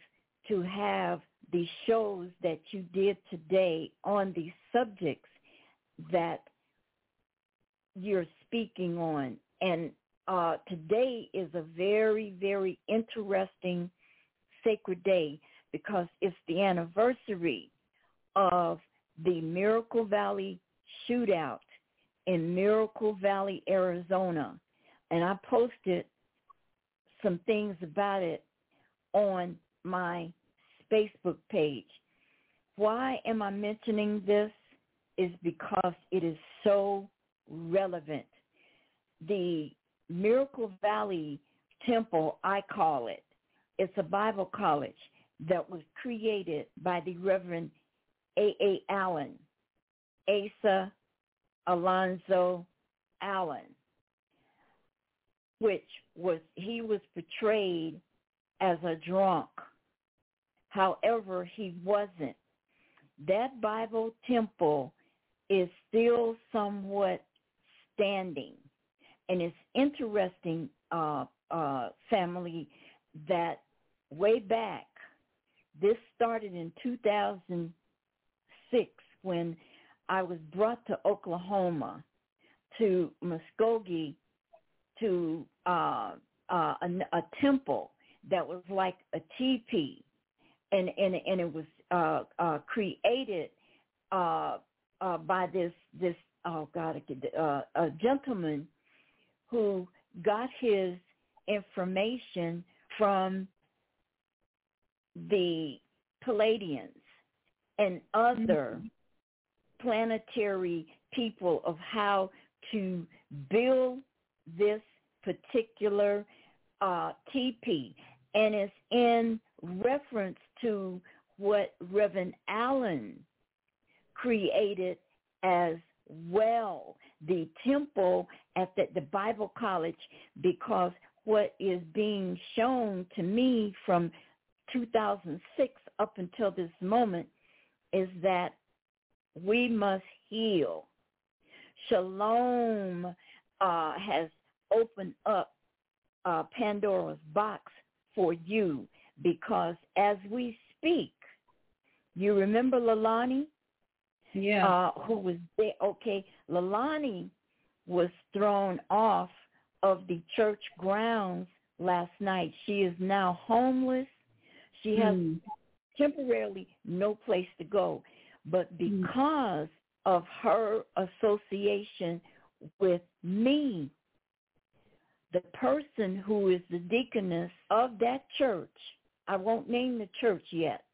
to have the shows that you did today on these subjects that you're speaking on. And uh, today is a very, very interesting sacred day because it's the anniversary of the Miracle Valley shootout in Miracle Valley, Arizona. And I posted some things about it on my Facebook page. Why am I mentioning this? Is because it is so relevant. The Miracle Valley Temple, I call it, it's a Bible college that was created by the Reverend A A. Allen, Asa Alonzo Allen, which was, he was portrayed as a drunk. However, he wasn't. That Bible temple is still somewhat standing. And it's interesting, uh, uh, family, that way back, this started in two thousand six when I was brought to Oklahoma, to Muskogee, to uh, uh, a, a temple that was like a teepee. And, and and it was uh, uh, created uh, uh, by this this oh God uh, a gentleman who got his information from the Palladians and other mm-hmm. planetary people of how to build this particular uh, teepee, and it's in reference to what Reverend Allen created as well, the temple at the, the Bible College, because what is being shown to me from two thousand six up until this moment is that we must heal. Shalom uh, has opened up uh, Pandora's box for you, because as we speak, you remember Lalani? Yeah. Uh, who was there? Okay, Lalani was thrown off of the church grounds last night. She is now homeless. She has mm. temporarily no place to go. But because mm. of her association with me, the person who is the deaconess of that church, I won't name the church yet,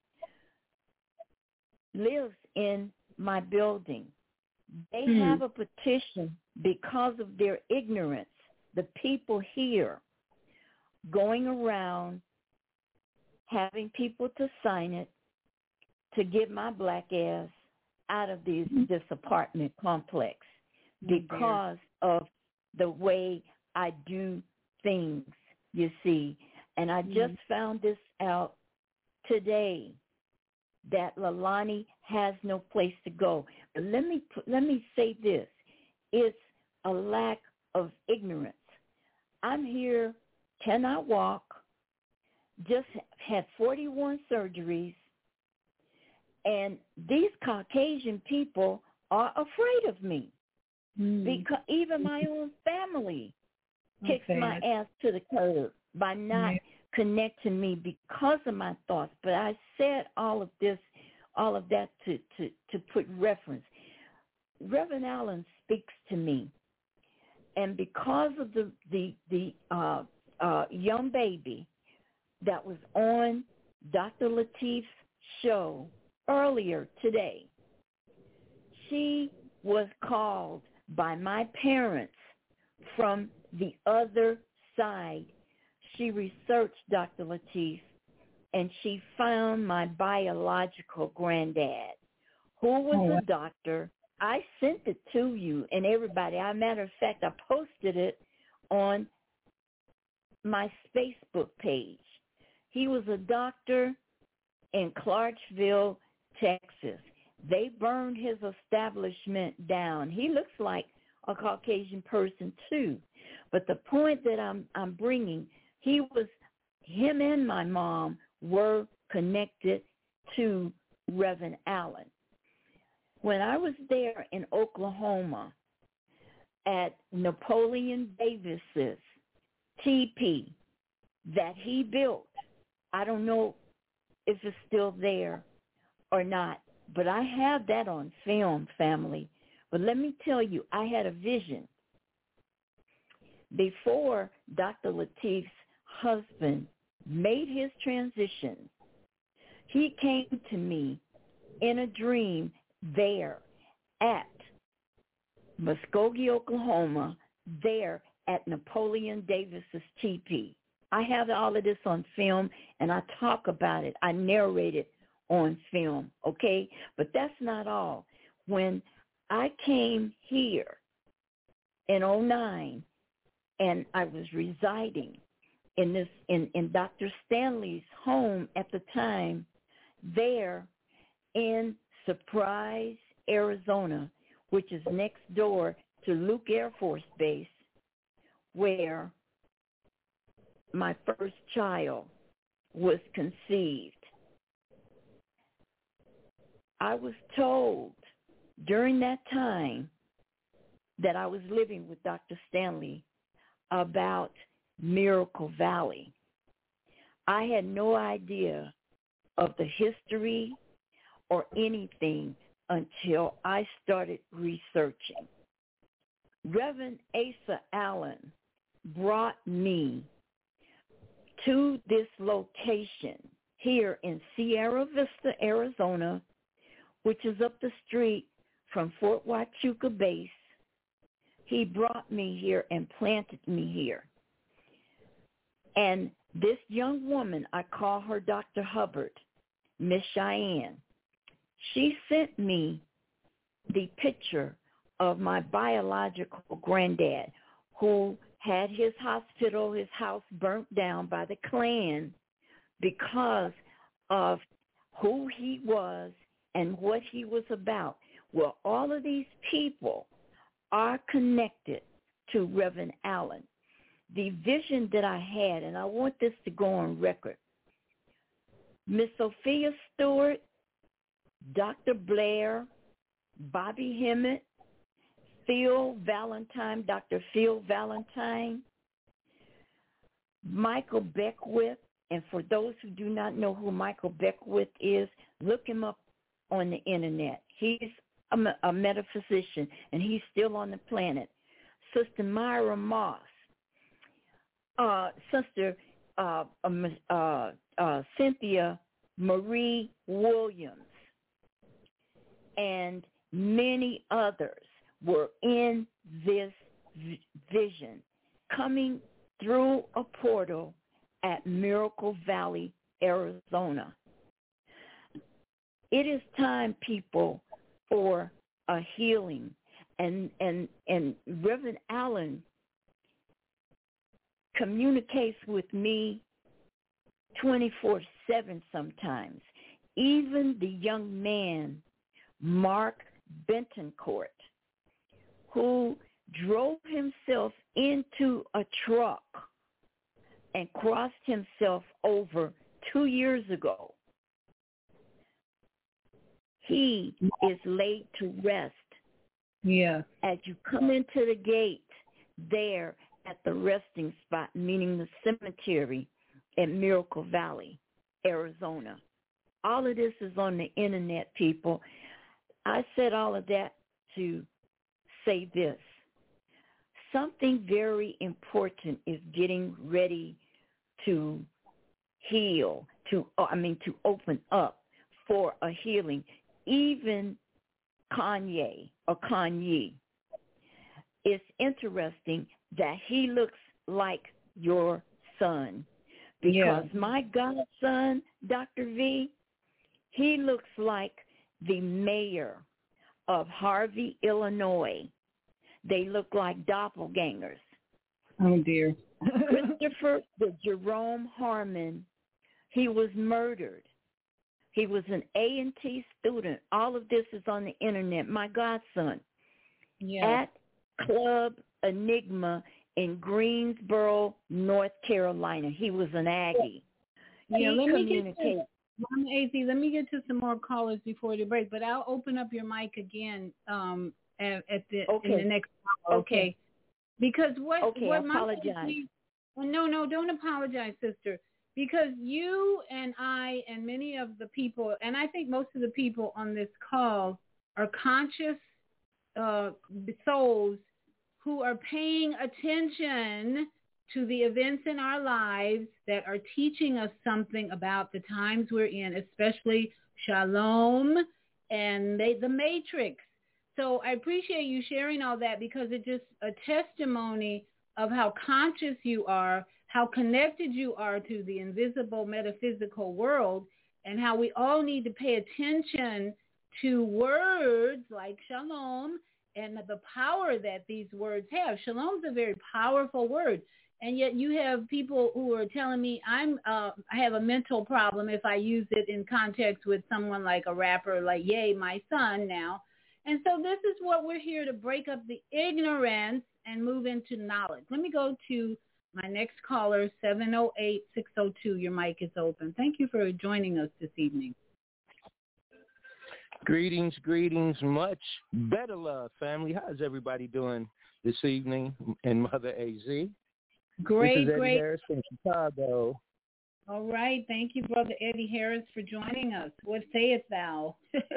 lives in my building. They hmm. have a petition because of their ignorance. The people here going around having people to sign it to get my black ass out of these, mm-hmm. this apartment complex because oh, of the way I do things, you see. And I mm-hmm. just found this out today, that Lalani has no place to go. But let me let me say this. It's a lack of ignorance. I'm here, cannot walk, just had forty-one surgeries, and these Caucasian people are afraid of me. Mm. Because even my own family kicks okay. my ass to the curb by not yeah. connecting me because of my thoughts. But I said all of this, all of that to, to, to put reference. Reverend Allen speaks to me. And because of the, the, the uh, uh, young baby that was on Doctor Latif's show earlier today, she was called by my parents from the other side. She researched Doctor Latif, and she found my biological granddad, who was oh. a doctor. I sent it to you and everybody. As a matter of fact, I posted it on my Facebook page. He was a doctor in Clarksville, Texas. They burned his establishment down. He looks like a Caucasian person too. But the point that I'm I'm bringing, he was, him and my mom were connected to Reverend Allen. When I was there in Oklahoma at Napoleon Davis's teepee that he built, I don't know if it's still there or not, but I have that on film, family. But let me tell you, I had a vision. Before Doctor Lateef's husband made his transition, he came to me in a dream there at Muskogee, Oklahoma, there at Napoleon Davis's teepee. I have all of this on film, and I talk about it. I narrate it on film, okay? But that's not all. When I came here in oh nine, and I was residing in this in, in Doctor Stanley's home at the time, there in Surprise, Arizona, which is next door to Luke Air Force Base, where my first child was conceived. I was told during that time that I was living with Doctor Stanley about Miracle Valley. I had no idea of the history or anything until I started researching. Reverend Asa Allen brought me to this location here in Sierra Vista, Arizona, which is up the street from Fort Huachuca Base. He brought me here and planted me here. And this young woman, I call her Doctor Hubbard, Miss Cheyenne, she sent me the picture of my biological granddad who had his hospital, his house burnt down by the Klan because of who he was and what he was about. Well, all of these people are connected to Reverend Allen. The vision that I had, and I want this to go on record, Miss Sophia Stewart, Doctor Blair, Bobby Hemmett, Phil Valentine, Doctor Phil Valentine, Michael Beckwith, and for those who do not know who Michael Beckwith is, look him up on the internet. He's a, a metaphysician, and he's still on the planet. Sister Myra Moss, uh, Sister uh, uh, uh, Cynthia Marie Williams, and many others were in this vision, coming through a portal at Miracle Valley, Arizona. It is time, people, for a healing. And, and, and Reverend Allen communicates with me twenty-four seven sometimes. Even the young man, Mark Bentoncourt, who drove himself into a truck and crossed himself over two years ago, he is laid to rest. Yeah. As you come into the gate there at the resting spot, meaning the cemetery at Miracle Valley, Arizona. All of this is on the internet, people. I said all of that to say this. Something very important is getting ready to heal, to I mean to open up for a healing. Even Kanye or Kanye, it's interesting that he looks like your son, because yeah. my godson, Doctor V, he looks like the mayor of Harvey, Illinois. They look like doppelgangers. Oh, dear. Christopher the Jerome Harmon, he was murdered. He was an A and T student. All of this is on the internet. My godson. Yeah. At Club Enigma in Greensboro, North Carolina. He was an Aggie. Yeah, he let communicates. me get Mama A Z, let me get to some more callers before the break, but I'll open up your mic again um, at, at the okay. in the next call, okay? okay. Because what okay, what I apologize. My, well, no, no, don't apologize, sister. Because you and I and many of the people, and I think most of the people on this call are conscious uh, souls who are paying attention to the events in our lives that are teaching us something about the times we're in, especially Shalom and they, the Matrix. So I appreciate you sharing all that because it's just a testimony of how conscious you are, how connected you are to the invisible metaphysical world, and how we all need to pay attention to words like Shalom and the power that these words have. Shalom's a very powerful word. And yet you have people who are telling me I'm uh, I have a mental problem if I use it in context with someone like a rapper like Ye, my son now. And so this is what we're here to break up the ignorance and move into knowledge. Let me go to my next caller, seven oh eight, six oh two. Your mic is open. Thank you for joining us this evening. Greetings, greetings, much better love, family. How's everybody doing this evening? And Mother A Z. Great, this is Eddie great. Harris from Chicago. All right. Thank you, Brother Eddie Harris, for joining us. What sayest thou?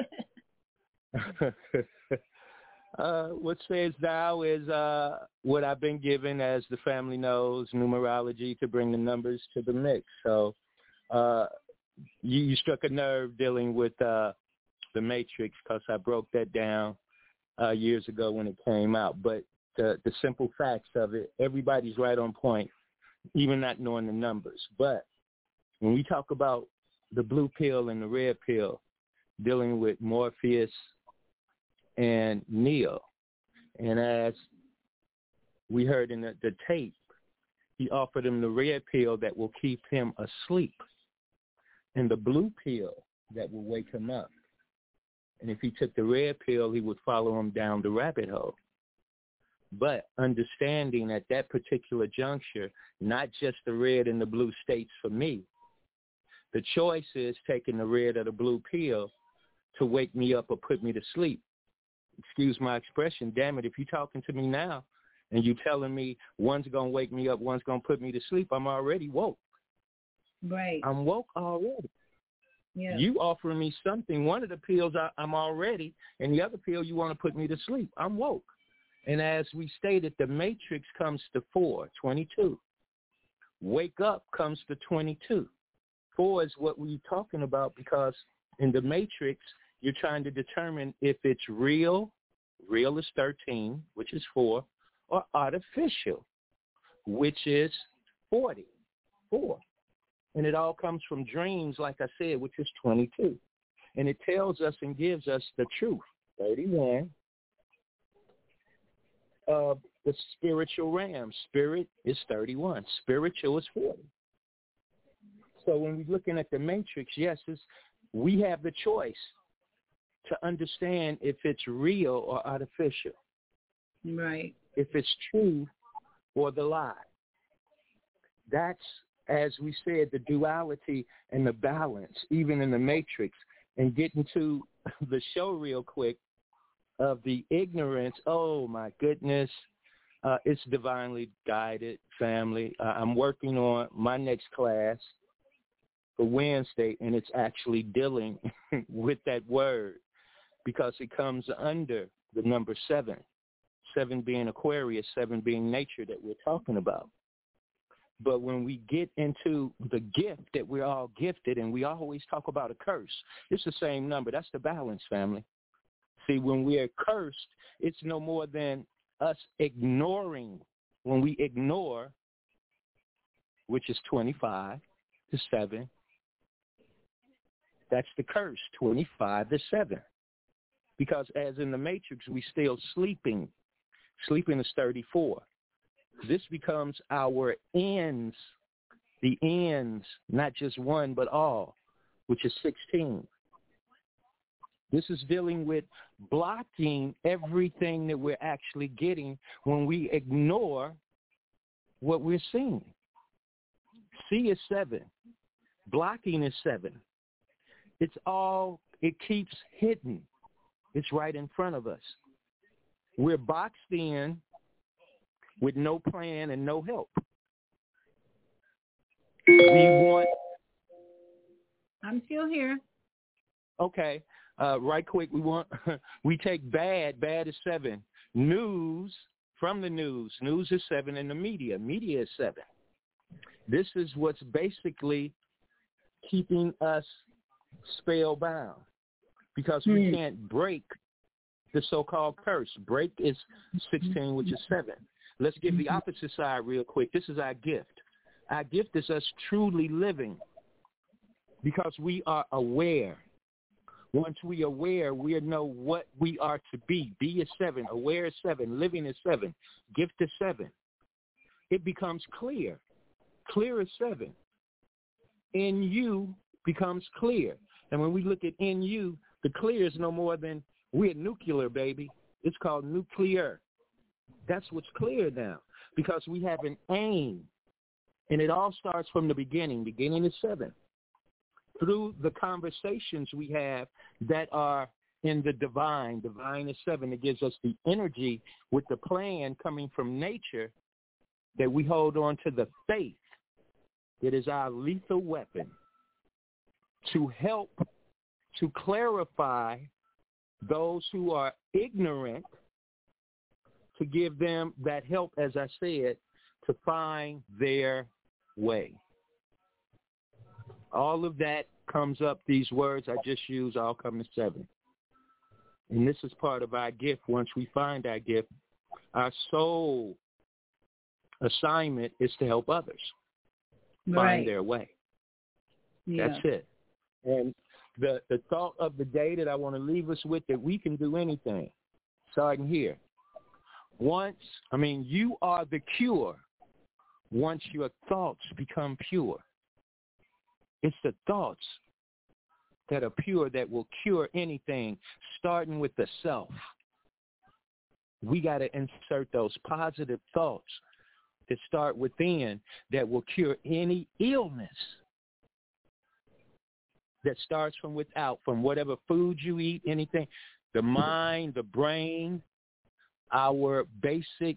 uh, what sayest thou is uh, what I've been given, as the family knows, numerology, to bring the numbers to the mix. So uh, you, you struck a nerve dealing with uh, the Matrix because I broke that down uh, years ago when it came out. But The, the simple facts of it, everybody's right on point, even not knowing the numbers. But when we talk about the blue pill and the red pill, dealing with Morpheus and Neo, and as we heard in the, the tape, he offered him the red pill that will keep him asleep and the blue pill that will wake him up. And if he took the red pill, he would follow him down the rabbit hole. But understanding at that particular juncture, not just the red and the blue states for me, the choice is taking the red or the blue pill to wake me up or put me to sleep. Excuse my expression, damn it, if you're talking to me now and you're telling me one's going to wake me up, one's going to put me to sleep, I'm already woke. Right. I'm woke already. Yeah. You offering me something, one of the pills I, I'm already, and the other pill you want to put me to sleep. I'm woke. And as we stated, the matrix comes to four, twenty-two. Wake up comes to twenty-two. Four is what we're talking about because in the matrix, you're trying to determine if it's real, real is thirteen, which is four, or artificial, which is forty, four. And it all comes from dreams, like I said, which is twenty-two. And it tells us and gives us the truth, thirty-one. Uh, the spiritual realm. Spirit is thirty-one. Spiritual is forty. So when we're looking at the matrix, yes, it's, we have the choice to understand if it's real or artificial. Right. If it's true or the lie. That's, as we said, the duality and the balance, even in the matrix. And getting to the show real quick, of the ignorance, oh my goodness, uh, it's divinely guided, family. Uh, I'm working on my next class for Wednesday, and it's actually dealing with that word because it comes under the number seven, seven being Aquarius, seven being nature that we're talking about. But when we get into the gift that we're all gifted, and we always talk about a curse, it's the same number. That's the balance, family. See, when we are cursed, it's no more than us ignoring. When we ignore, which is twenty-five to seven, that's the curse, twenty-five to seven. Because as in the matrix, we still sleeping. Sleeping is thirty-four. This becomes our ends, the ends, not just one, but all, which is sixteen. This is dealing with blocking everything that we're actually getting when we ignore what we're seeing. C is seven. Blocking is seven. It's all, it keeps hidden. It's right in front of us. We're boxed in with no plan and no help. We want... I'm still here. Okay. Uh, right quick, we want, we take bad, bad is seven. News, from the news, news is seven, and the media, media is seven. This is what's basically keeping us spellbound because we hmm. can't break the so-called curse. Break is sixteen, which is seven. Let's give the opposite side real quick. This is our gift. Our gift is us truly living because we are aware. Once we are aware, we know what we are to be. Be is seven, aware is seven, living is seven, gift is seven. It becomes clear. Clear is seven. In you becomes clear. And when we look at in you, the clear is no more than we're nuclear, baby. It's called nuclear. That's what's clear now because we have an aim. And it all starts from the beginning. Beginning is seven. Through the conversations we have that are in the divine. Divine is seven. It gives us the energy with the plan coming from nature that we hold on to the faith. It is our lethal weapon to help to clarify those who are ignorant, to give them that help, as I said, to find their way. All of that comes up, these words I just used all come to seven. And this is part of our gift. Once we find our gift, our sole assignment is to help others right. find their way. Yeah. That's it. And the, the thought of the day that I want to leave us with, that we can do anything, starting here. Once, I mean, you are the cure once your thoughts become pure. It's the thoughts that are pure that will cure anything, starting with the self. We got to insert those positive thoughts that start within that will cure any illness that starts from without, from whatever food you eat, anything. The mind, the brain, our basic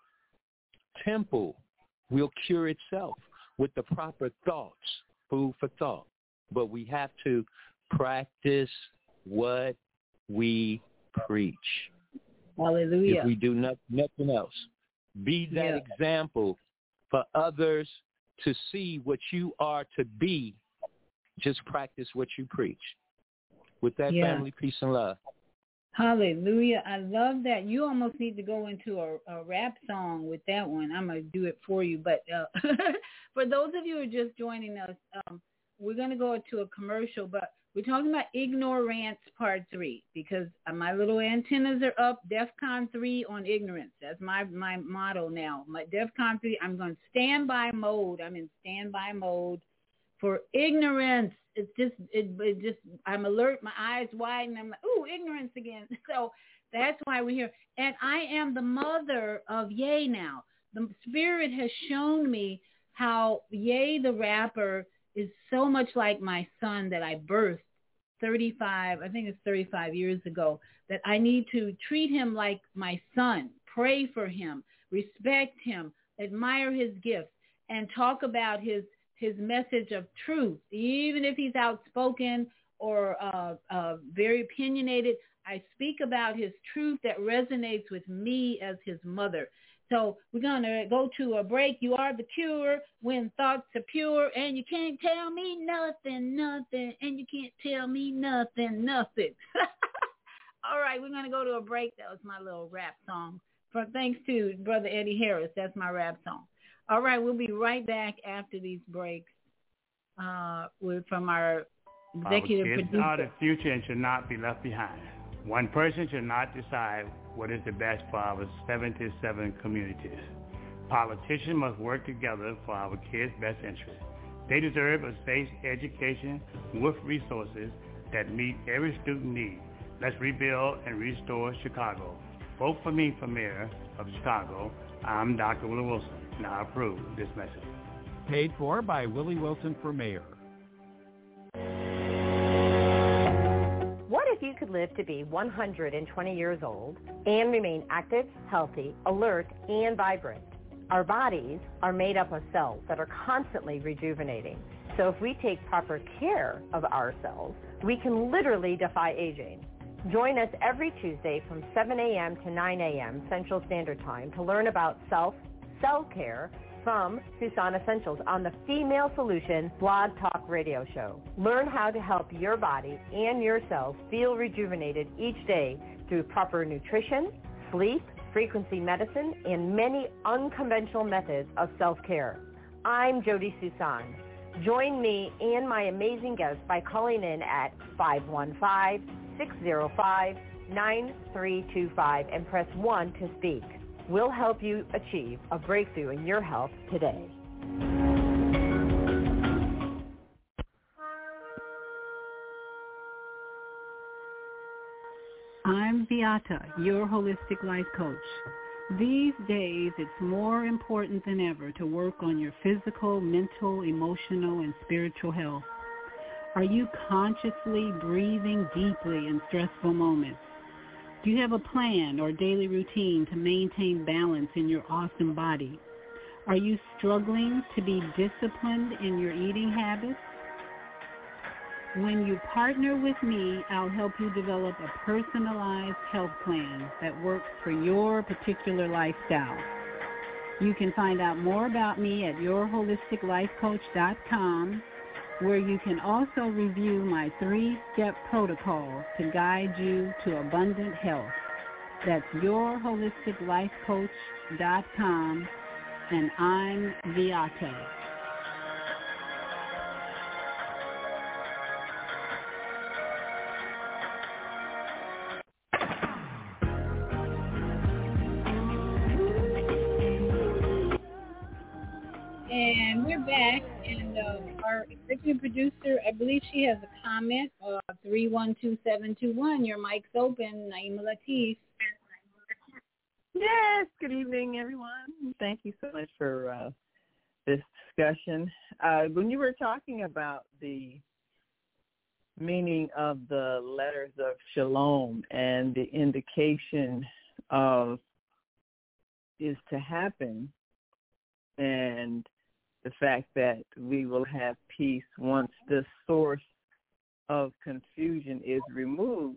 temple will cure itself with the proper thoughts. Food for thought. But we have to practice what we preach. Hallelujah. If we do not, nothing else. Be that yeah. example for others to see what you are to be. Just practice what you preach. With that, yeah. family, peace and love. Hallelujah. I love that. You almost need to go into a, a rap song with that one. I'm going to do it for you. But uh, for those of you who are just joining us, um, we're going to go into a commercial. But we're talking about ignorance part three because my little antennas are up. DEFCON three on ignorance. That's my, my motto now. My DEFCON three, I'm going standby mode. I'm in standby mode for ignorance. It's just, it, it just, I'm alert, my eyes wide, and I'm like, ooh, ignorance again. So that's why we're here. And I am the mother of Ye now. The Spirit has shown me how Ye, the rapper, is so much like my son that I birthed thirty-five, I think it's thirty-five years ago, that I need to treat him like my son, pray for him, respect him, admire his gifts, and talk about his his message of truth. Even if he's outspoken or uh, uh, very opinionated, I speak about his truth that resonates with me as his mother. So we're going to go to a break. You are the cure when thoughts are pure, and you can't tell me nothing, nothing, and you can't tell me nothing, nothing. All right, we're going to go to a break. That was my little rap song. For thanks to Brother Eddie Harris. That's my rap song. All right, we'll be right back after these breaks uh, with, from our executive our kids producer. Are the future and should not be left behind. One person should not decide what is the best for our seventy-seven communities. Politicians must work together for our kids' best interest. They deserve a safe education with resources that meet every student need. Let's rebuild and restore Chicago. Vote for me for mayor of Chicago. I'm Doctor Willie Wilson. Now approve this message. Paid for by Willie Wilson for mayor. What if you could live to be one hundred twenty years old and remain active, healthy, alert, and vibrant? Our bodies are made up of cells that are constantly rejuvenating. So if we take proper care of our cells, we can literally defy aging. Join us every Tuesday from seven a.m. to nine a.m. Central Standard Time to learn about self, cell care from Susan Essentials on the Female Solution Blog Talk Radio Show. Learn how to help your body and your cells feel rejuvenated each day through proper nutrition, sleep, frequency medicine, and many unconventional methods of self-care. I'm Jody Susan. Join me and my amazing guests by calling in at five one five, six zero five, nine three two five and press one to speak. We'll help you achieve a breakthrough in your health today. I'm Beata, your holistic life coach. These days, it's more important than ever to work on your physical, mental, emotional, and spiritual health. Are you consciously breathing deeply in stressful moments? Do you have a plan or daily routine to maintain balance in your awesome body? Are you struggling to be disciplined in your eating habits? When you partner with me, I'll help you develop a personalized health plan that works for your particular lifestyle. You can find out more about me at your holistic life coach dot com, where you can also review my three-step protocol to guide you to abundant health. That's your holistic life coach dot com, and I'm Beata. And we're back, and uh, our executive producer, I believe she has a comment, uh, three one two seven two one. Your mic's open, Naima Latif. Yes, good evening, everyone. Thank you so much for uh, this discussion. Uh, when you were talking about the meaning of the letters of Shalom and the indication of is to happen, and the fact that we will have peace once the source of confusion is removed.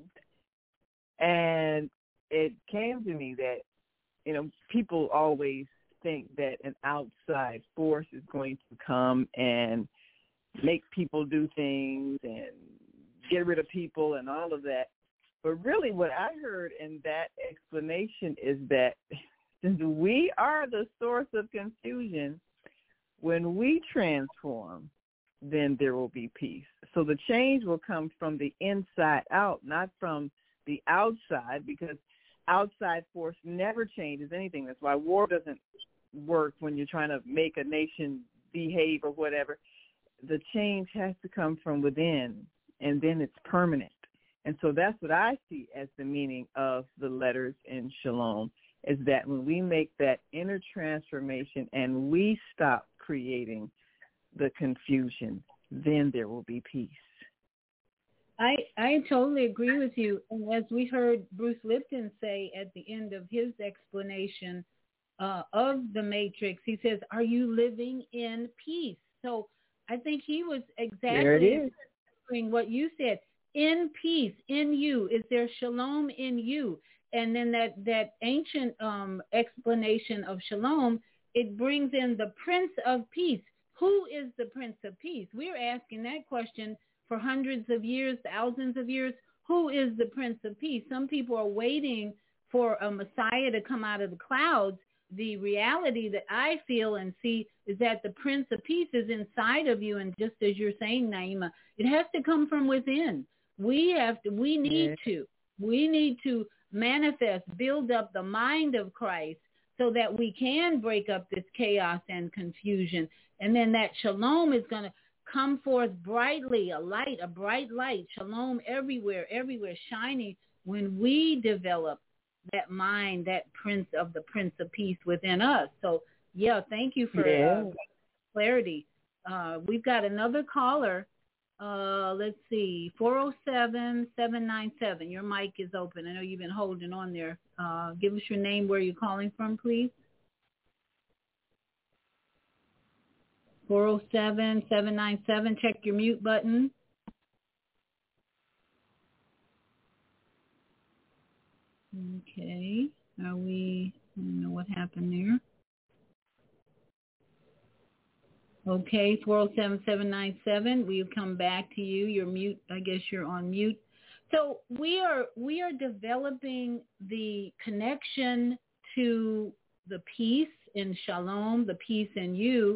And it came to me that, you know, people always think that an outside force is going to come and make people do things and get rid of people and all of that. But really what I heard in that explanation is that since we are the source of confusion, when we transform, then there will be peace. So the change will come from the inside out, not from the outside, because outside force never changes anything. That's why war doesn't work when you're trying to make a nation behave or whatever. The change has to come from within, and then it's permanent. And so that's what I see as the meaning of the letters in Shalom, is that when we make that inner transformation and we stop creating the confusion, then there will be peace. I, I totally agree with you. And as we heard Bruce Lipton say at the end of his explanation uh, of the Matrix, he says, are you living in peace? So I think he was exactly what you said. In peace, in you. Is there shalom in you? And then that, that ancient um, explanation of shalom, it brings in the Prince of Peace. Who is the Prince of Peace? We're asking that question for hundreds of years, thousands of years. Who is the Prince of Peace? Some people are waiting for a Messiah to come out of the clouds. The reality that I feel and see is that the Prince of Peace is inside of you. And just as you're saying, Naima, it has to come from within. We have to, we need to, we need to manifest, build up the mind of Christ so that we can break up this chaos and confusion. And then that shalom is going to come forth brightly, a light, a bright light, shalom everywhere, everywhere, shining when we develop that mind, that prince of the Prince of Peace within us. So, yeah, thank you for yeah. uh, clarity. Uh, we've got another caller. uh, let's see, four oh seven, seven nine seven. Your mic is open. I know you've been holding on there. Uh, give us your name, where you're calling from, please. four oh seven, seven nine seven. Check your mute button. Okay. Are we, I don't know what happened there. Okay, four oh seven, seven nine seven. We'll come back to you. You're mute. I guess you're on mute. So we are we are developing the connection to the peace in Shalom, the peace in you,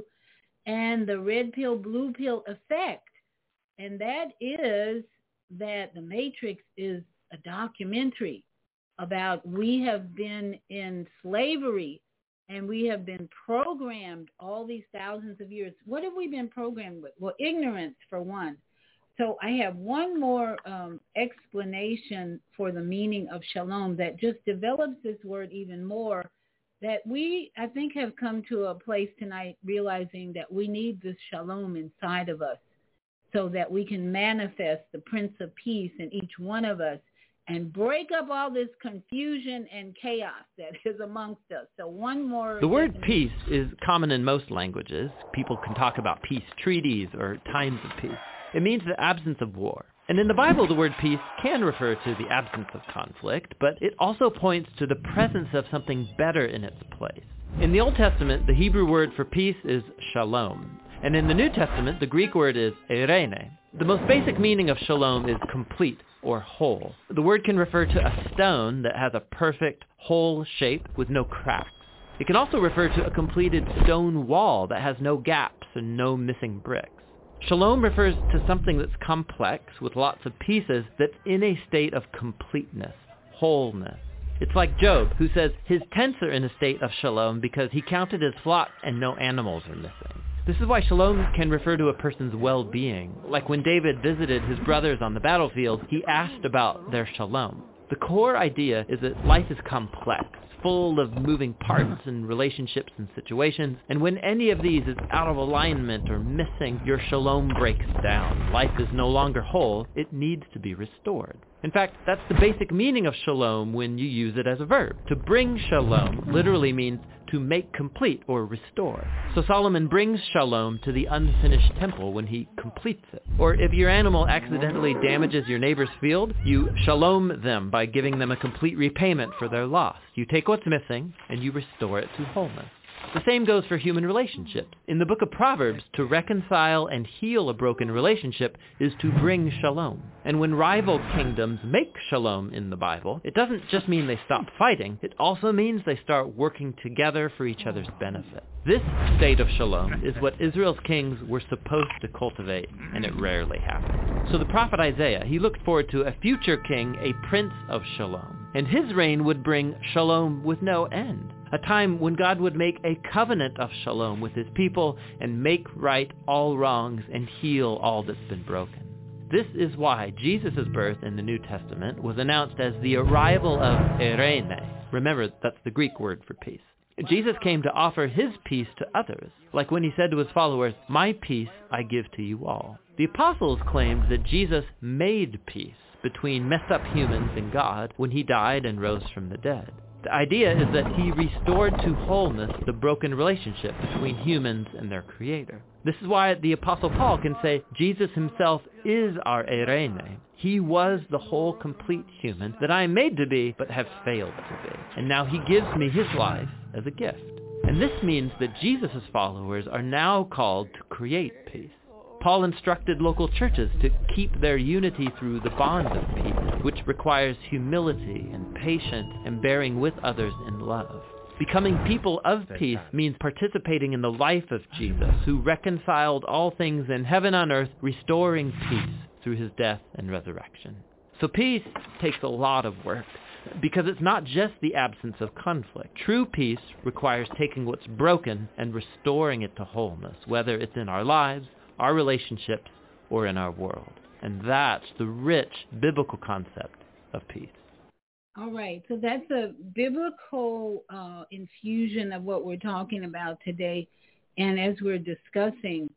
and the red pill, blue pill effect. And that is that The Matrix is a documentary about we have been in slavery and we have been programmed all these thousands of years. What have we been programmed with? Well, ignorance, for one. So I have one more um, explanation for the meaning of shalom that just develops this word even more, that we, I think, have come to a place tonight realizing that we need this shalom inside of us so that we can manifest the Prince of Peace in each one of us and break up all this confusion and chaos that is amongst us. So one more... The word peace is common in most languages. People can talk about peace treaties or times of peace. It means the absence of war. And in the Bible, the word peace can refer to the absence of conflict, but it also points to the presence of something better in its place. In the Old Testament, the Hebrew word for peace is shalom. And in the New Testament, the Greek word is eirene. The most basic meaning of shalom is complete or whole. The word can refer to a stone that has a perfect, whole shape with no cracks. It can also refer to a completed stone wall that has no gaps and no missing bricks. Shalom refers to something that's complex with lots of pieces that's in a state of completeness, wholeness. It's like Job, who says his tents are in a state of shalom because he counted his flock and no animals are missing. This is why shalom can refer to a person's well-being. Like when David visited his brothers on the battlefield, he asked about their shalom. The core idea is that life is complex, full of moving parts and relationships and situations, and when any of these is out of alignment or missing, your shalom breaks down. Life is no longer whole, it needs to be restored. In fact, that's the basic meaning of shalom when you use it as a verb. To bring shalom literally means to make complete or restore. So Solomon brings shalom to the unfinished temple when he completes it. Or if your animal accidentally damages your neighbor's field, you shalom them by giving them a complete repayment for their loss. You take what's missing and you restore it to wholeness. The same goes for human relationships. In the book of Proverbs, to reconcile and heal a broken relationship is to bring shalom. And when rival kingdoms make shalom in the Bible, it doesn't just mean they stop fighting, it also means they start working together for each other's benefit. This state of shalom is what Israel's kings were supposed to cultivate, and it rarely happened. So the prophet Isaiah, he looked forward to a future king, a prince of shalom. And his reign would bring shalom with no end. A time when God would make a covenant of shalom with his people and make right all wrongs and heal all that's been broken. This is why Jesus' birth in the New Testament was announced as the arrival of eirene. Remember, that's the Greek word for peace. Jesus came to offer his peace to others, like when he said to his followers, "My peace I give to you all." The apostles claimed that Jesus made peace between messed up humans and God when he died and rose from the dead. The idea is that he restored to wholeness the broken relationship between humans and their creator. This is why the Apostle Paul can say Jesus himself is our eirene. He was the whole complete human that I am made to be but have failed to be. And now he gives me his life as a gift. And this means that Jesus' followers are now called to create peace. Paul instructed local churches to keep their unity through the bond of peace, which requires humility and patience and bearing with others in love. Becoming people of peace means participating in the life of Jesus, who reconciled all things in heaven and earth, restoring peace through his death and resurrection. So peace takes a lot of work, because it's not just the absence of conflict. True peace requires taking what's broken and restoring it to wholeness, whether it's in our lives, our relationships, or in our world. And that's the rich biblical concept of peace. All right, so that's a biblical uh, infusion of what we're talking about today. And as we're discussing,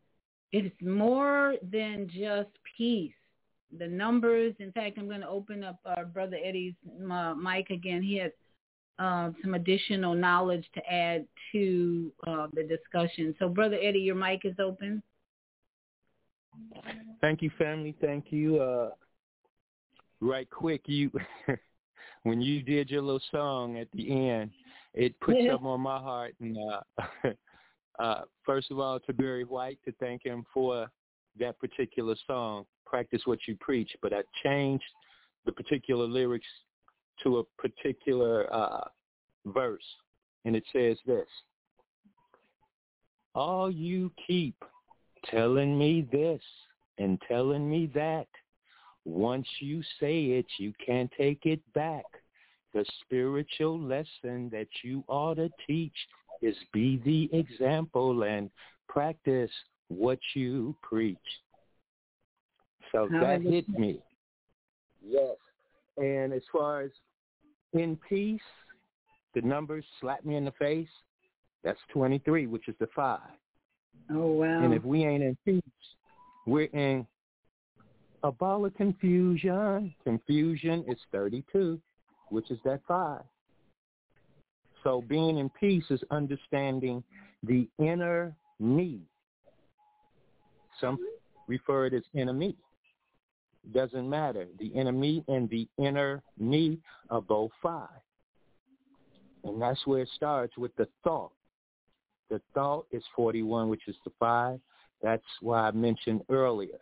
It's more than just peace. The numbers, in fact, I'm going to open up our Brother Eddie's uh, mic again. He has uh, some additional knowledge to add to uh, the discussion. So, Brother Eddie, your mic is open. Thank you, family. Thank you. Uh, right quick, you when you did your little song at the end, it put something on my heart. And uh, uh, first of all, to Barry White, to thank him for that particular song, Practice What You Preach. But I changed the particular lyrics to a particular uh, verse, and it says this: all you keep telling me this and telling me that, once you say it, you can't take it back. The spiritual lesson that you ought to teach is be the example and practice what you preach. So that hit me. Yes. And as far as in peace, the numbers slap me in the face. That's twenty-three, which is the five. Oh, wow. And if we ain't in peace, we're in a ball of confusion. Confusion is thirty-two, which is that five. So being in peace is understanding the inner me. Some refer it as inner me. Doesn't matter. The inner me and the inner me are both five. And that's where it starts with the thought. The thought is forty-one, which is the five. That's why I mentioned earlier.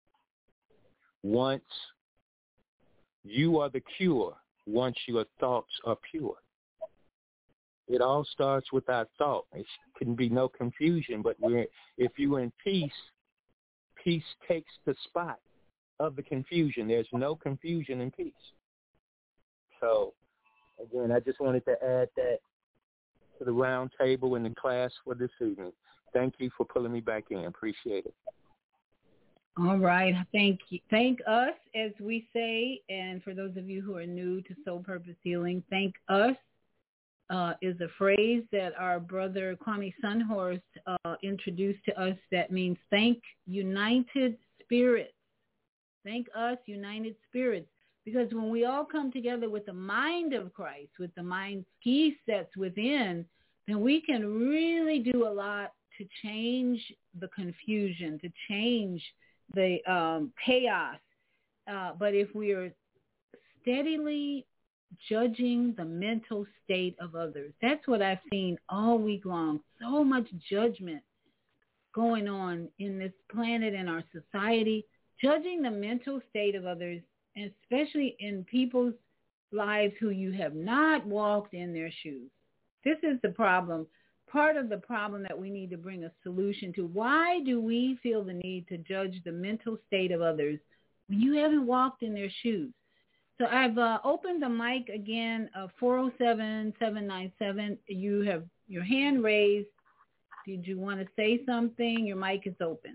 Once you are the cure, once your thoughts are pure. It all starts with our thought. It can be no confusion, but we're, if you're in peace, peace takes the spot of the confusion. There's no confusion in peace. So, again, I just wanted to add that to the round table in the class for this evening. Thank you for pulling me back in. Appreciate it. All right. Thank you. Thank us, as we say, and for those of you who are new to Soul Purpose Healing, thank us uh, is a phrase that our brother Kwame Sunhorst uh, introduced to us that means thank united spirits. Thank us, united spirits. Because when we all come together with the mind of Christ, with the mind peace that's within, then we can really do a lot to change the confusion, to change the um, chaos. Uh, but if we are steadily judging the mental state of others, that's what I've seen all week long. So much judgment going on in this planet and our society, judging the mental state of others, and especially in people's lives who you have not walked in their shoes. This is the problem, part of the problem that we need to bring a solution to. Why do we feel the need to judge the mental state of others when you haven't walked in their shoes? So I've uh, opened the mic again, uh, four oh seven, seven nine seven. You have your hand raised. Did you want to say something? Your mic is open.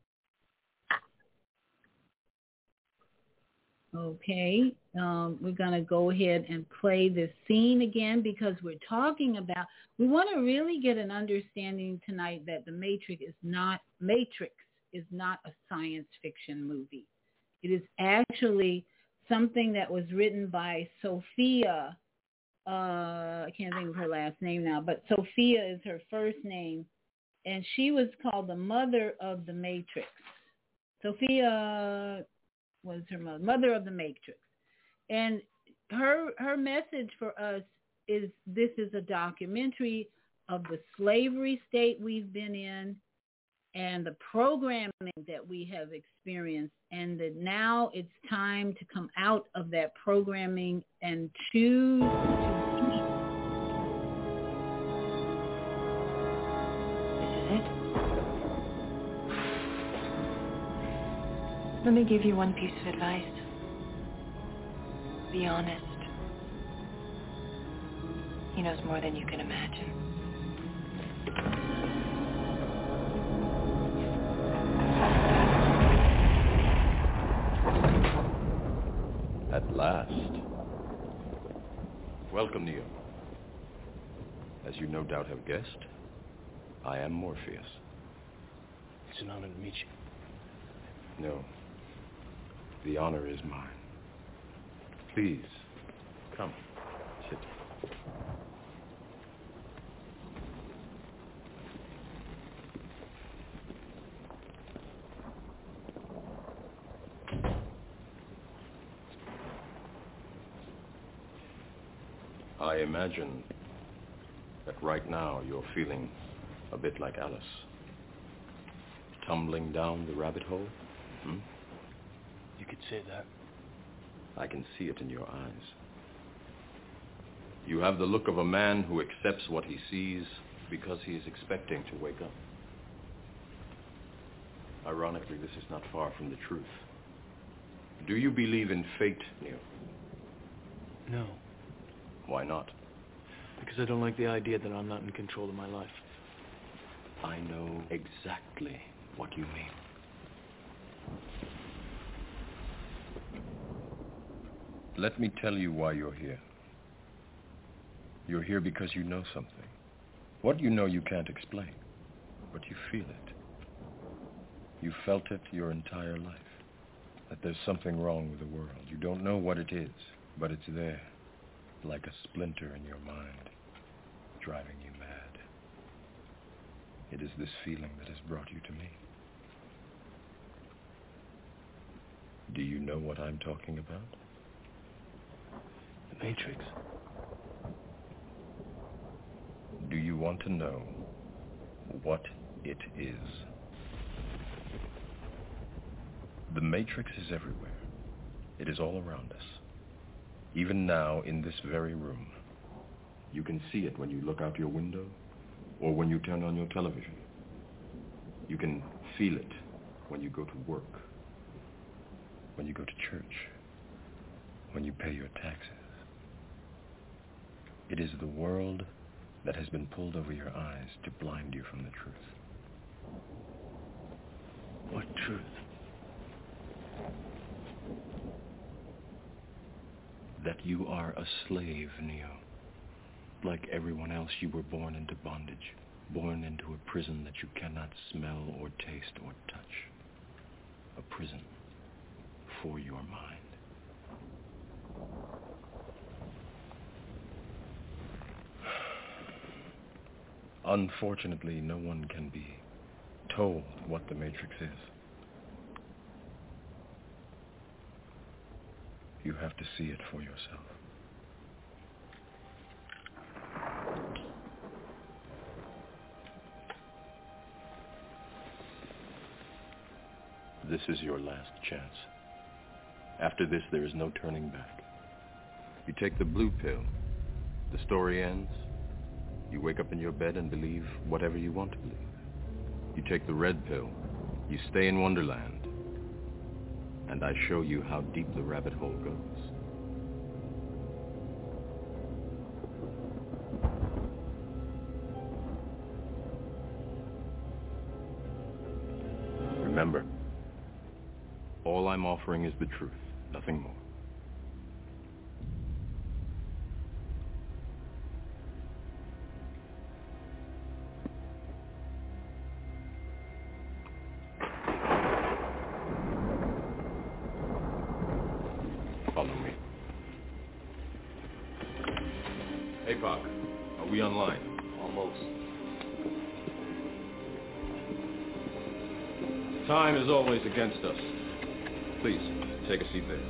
Okay, um, we're going to go ahead and play this scene again because we're talking about, we want to really get an understanding tonight that The Matrix is not, Matrix is not a science fiction movie. It is actually something that was written by Sophia, uh, I can't think of her last name now, but Sophia is her first name, and she was called the mother of The Matrix. Sophia was her mother, mother of the Matrix. And her her message for us is this is a documentary of the slavery state we've been in and the programming that we have experienced, and that now it's time to come out of that programming and choose to keep. This is it. Let me give you one piece of advice. Be honest. He knows more than you can imagine. At last. Welcome, Neo. As you no doubt have guessed, I am Morpheus. It's an honor to meet you. No. The honor is mine. Please, come. Sit. I imagine that right now you're feeling a bit like Alice. Tumbling down the rabbit hole? Hmm? You could say that. I can see it in your eyes. You have the look of a man who accepts what he sees because he is expecting to wake up. Ironically, this is not far from the truth. Do you believe in fate, Neil? No. Why not? Because I don't like the idea that I'm not in control of my life. I know exactly what you mean. Let me tell you why you're here. You're here because you know something. What you know you can't explain, but you feel it. You felt it your entire life, that there's something wrong with the world. You don't know what it is, but it's there, like a splinter in your mind, driving you mad. It is this feeling that has brought you to me. Do you know what I'm talking about? The Matrix. Do you want to know what it is? The Matrix is everywhere. It is all around us. Even now, in this very room. You can see it when you look out your window or when you turn on your television. You can feel it when you go to work, when you go to church, when you pay your taxes. It is the world that has been pulled over your eyes to blind you from the truth. What truth? That you are a slave, Neo. Like everyone else, you were born into bondage, born into a prison that you cannot smell or taste or touch. A prison for your mind. Unfortunately, no one can be told what the Matrix is. You have to see it for yourself. This is your last chance. After this, there is no turning back. You take the blue pill. The story ends. You wake up in your bed and believe whatever you want to believe. You take the red pill. You stay in Wonderland. And I show you how deep the rabbit hole goes. Remember, all I'm offering is the truth, nothing more. Follow me. Hey, Pac, are we online? Almost. Time is always against us. Please, take a seat there.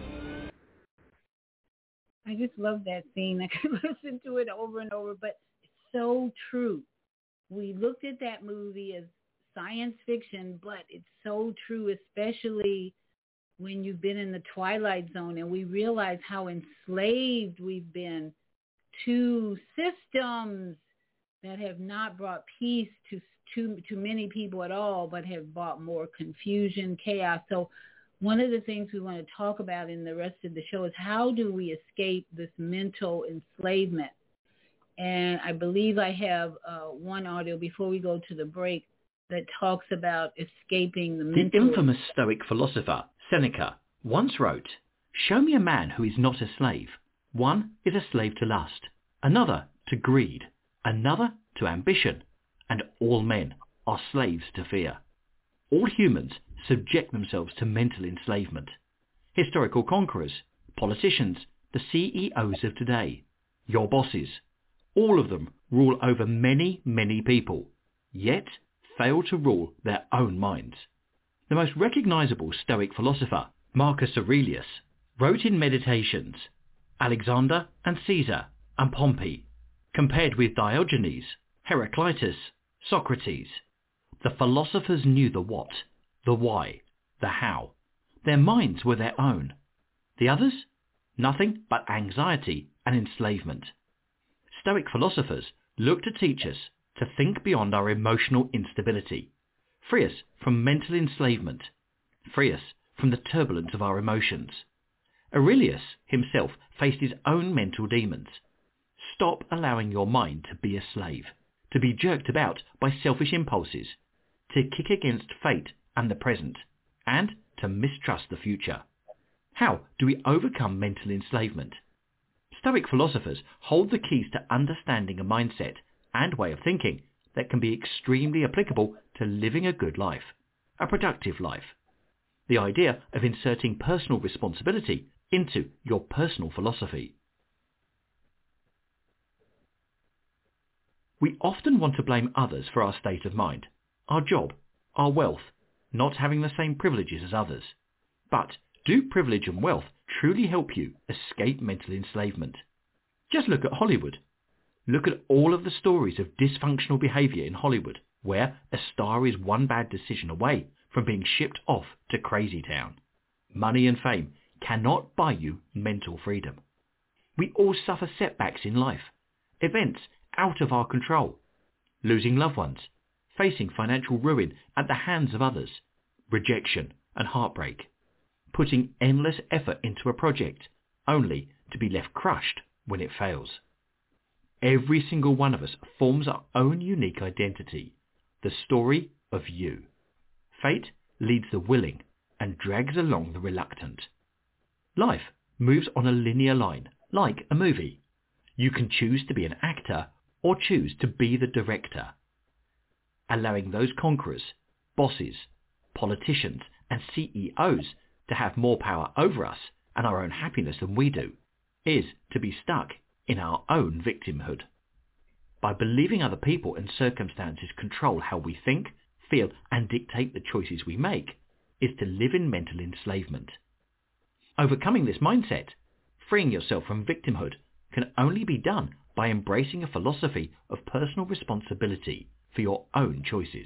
I just love that scene. I could listen to it over and over, but it's so true. We looked at that movie as science fiction, but it's so true, especially when you've been in the Twilight Zone and we realize how enslaved we've been to systems that have not brought peace to to, to many people at all, but have brought more confusion, chaos. So one of the things we want to talk about in the rest of the show is how do we escape this mental enslavement? And I believe I have uh, one audio before we go to the break that talks about escaping the mental... The infamous Stoic philosopher, Seneca, once wrote, "Show me a man who is not a slave. One is a slave to lust, another to greed, another to ambition, and all men are slaves to fear." All humans subject themselves to mental enslavement. Historical conquerors, politicians, the C E Os of today, your bosses, all of them rule over many, many people, yet fail to rule their own minds. The most recognizable Stoic philosopher, Marcus Aurelius, wrote in Meditations, Alexander and Caesar and Pompey, compared with Diogenes, Heraclitus, Socrates. The philosophers knew the what, the why, the how. Their minds were their own. The others? Nothing but anxiety and enslavement. Stoic philosophers look to teach us to think beyond our emotional instability, free us from mental enslavement, free us from the turbulence of our emotions. Aurelius himself faced his own mental demons. Stop allowing your mind to be a slave, to be jerked about by selfish impulses, to kick against fate and the present, and to mistrust the future. How do we overcome mental enslavement? Stoic philosophers hold the keys to understanding a mindset and way of thinking that can be extremely applicable to living a good life, a productive life. The idea of inserting personal responsibility into your personal philosophy. We often want to blame others for our state of mind, our job, our wealth, not having the same privileges as others. But do privilege and wealth truly help you escape mental enslavement? Just look at Hollywood. Look at all of the stories of dysfunctional behaviour in Hollywood, where a star is one bad decision away from being shipped off to Crazy Town. Money and fame cannot buy you mental freedom. We all suffer setbacks in life, events out of our control, losing loved ones, facing financial ruin at the hands of others, rejection and heartbreak, putting endless effort into a project only to be left crushed when it fails. Every single one of us forms our own unique identity, the story of you. Fate leads the willing and drags along the reluctant. Life moves on a linear line, like a movie. You can choose to be an actor or choose to be the director. Allowing those conquerors, bosses, politicians and C E Os to have more power over us and our own happiness than we do is to be stuck in our own victimhood. By believing other people and circumstances control how we think, feel and dictate the choices we make is to live in mental enslavement. Overcoming this mindset, freeing yourself from victimhood, can only be done by embracing a philosophy of personal responsibility for your own choices.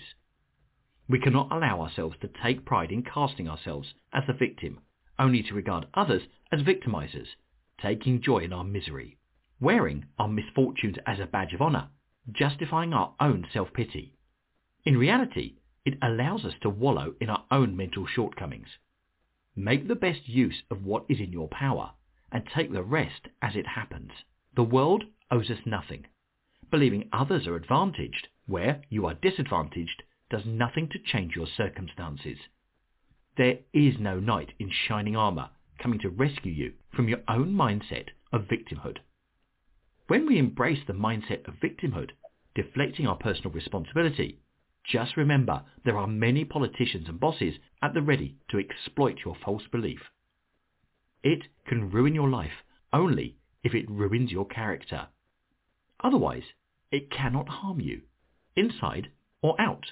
We cannot allow ourselves to take pride in casting ourselves as the victim, only to regard others as victimizers, taking joy in our misery, wearing our misfortunes as a badge of honor, justifying our own self-pity. In reality, it allows us to wallow in our own mental shortcomings. Make the best use of what is in your power and take the rest as it happens. The world owes us nothing. Believing others are advantaged where you are disadvantaged does nothing to change your circumstances. There is no knight in shining armor coming to rescue you from your own mindset of victimhood. When we embrace the mindset of victimhood, deflecting our personal responsibility, just remember there are many politicians and bosses at the ready to exploit your false belief. It can ruin your life only if it ruins your character. Otherwise, it cannot harm you, inside or out.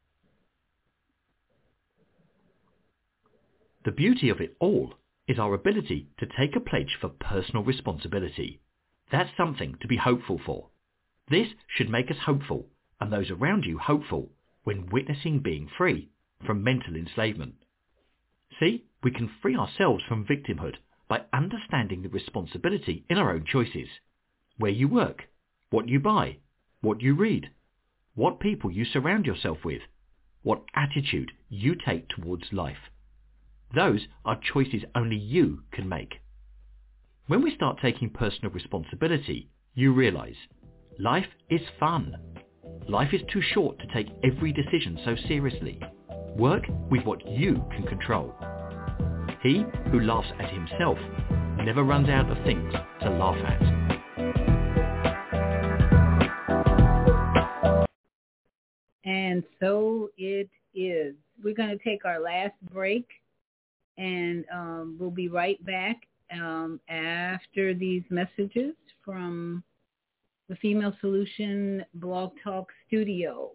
The beauty of it all is our ability to take a pledge for personal responsibility. That's something to be hopeful for. This should make us hopeful, and those around you hopeful, when witnessing being free from mental enslavement. See, we can free ourselves from victimhood by understanding the responsibility in our own choices. Where you work, what you buy, what you read, what people you surround yourself with, what attitude you take towards life. Those are choices only you can make. When we start taking personal responsibility, you realize life is fun. Life is too short to take every decision so seriously. Work with what you can control. He who laughs at himself never runs out of things to laugh at. And so it is. We're going to take our last break, and um, we'll be right back um, after these messages from the Female Solution Blog Talk Studio.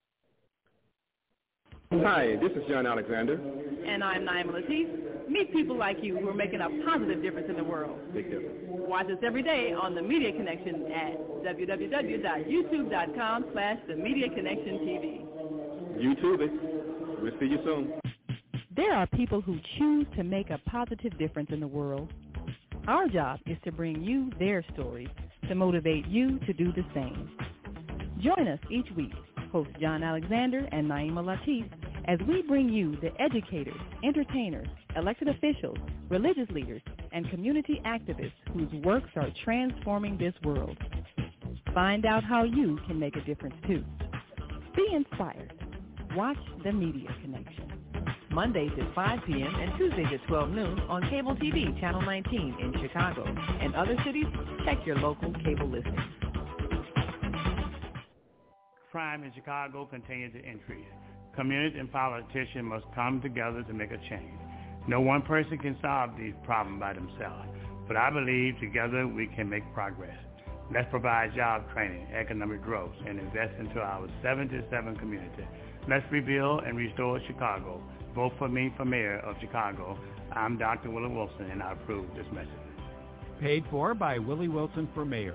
Hi, this is John Alexander. And I'm Naima Latif. Meet people like you who are making a positive difference in the world. Big difference. Watch us every day on The Media Connection at w w w dot youtube dot com slash The Media Connection T V. YouTube it. We'll see you soon. There are people who choose to make a positive difference in the world. Our job is to bring you their stories to motivate you to do the same. Join us each week, host John Alexander and Naima Latif, as we bring you the educators, entertainers, elected officials, religious leaders, and community activists whose works are transforming this world. Find out how you can make a difference too. Be inspired. Watch The Media Connection. Mondays at five p.m. and Tuesdays at twelve noon on Cable T V Channel nineteen in Chicago. And other cities, check your local cable listings. Crime in Chicago continues to increase. Communities and politicians must come together to make a change. No one person can solve these problems by themselves, but I believe together we can make progress. Let's provide job training, economic growth, and invest into our seventy-seven community. Let's rebuild and restore Chicago. Vote for me for mayor of Chicago. I'm Doctor Willie Wilson, and I approve this message. Paid for by Willie Wilson for mayor.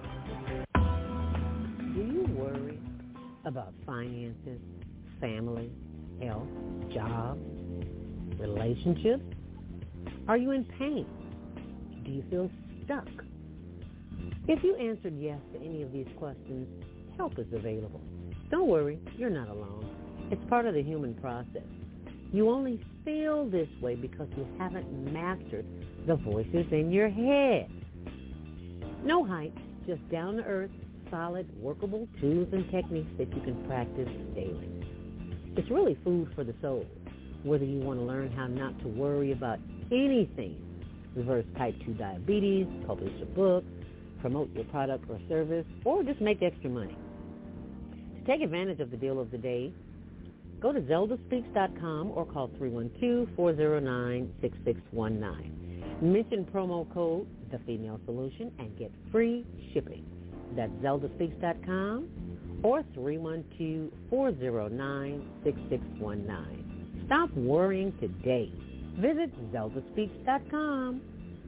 Do you worry about finances, family, health, job, relationships? Are you in pain? Do you feel stuck? If you answered yes to any of these questions, help is available. Don't worry, you're not alone. It's part of the human process. You only feel this way because you haven't mastered the voices in your head. No hype, just down-to-earth, solid, workable tools and techniques that you can practice daily. It's really food for the soul, whether you want to learn how not to worry about anything, reverse type two diabetes, publish a book, promote your product or service, or just make extra money. To take advantage of the deal of the day, go to zelda speaks dot com or call three one two, four zero nine, six six one nine. Mention promo code The Female Solution and get free shipping. That's zelda speaks dot com or three one two, four zero nine, six six one nine. Stop worrying today. Visit zelda speaks dot com.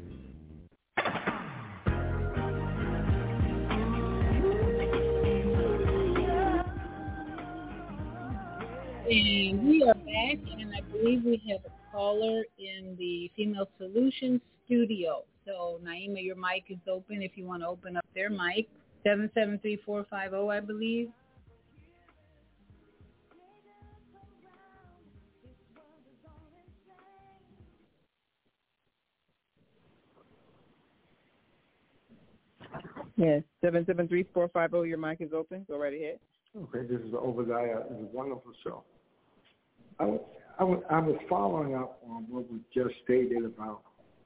And we are back, and I believe we have a caller in the Female Solutions studio. So, Naima, your mic is open if you want to open up their mic. seven seven three, four five zero, I believe. Yes, seven seven three, four five zero, your mic is open. Go right ahead. Okay, this is Obadiah. It's a wonderful show. I was, I was, I was following up on what was just stated about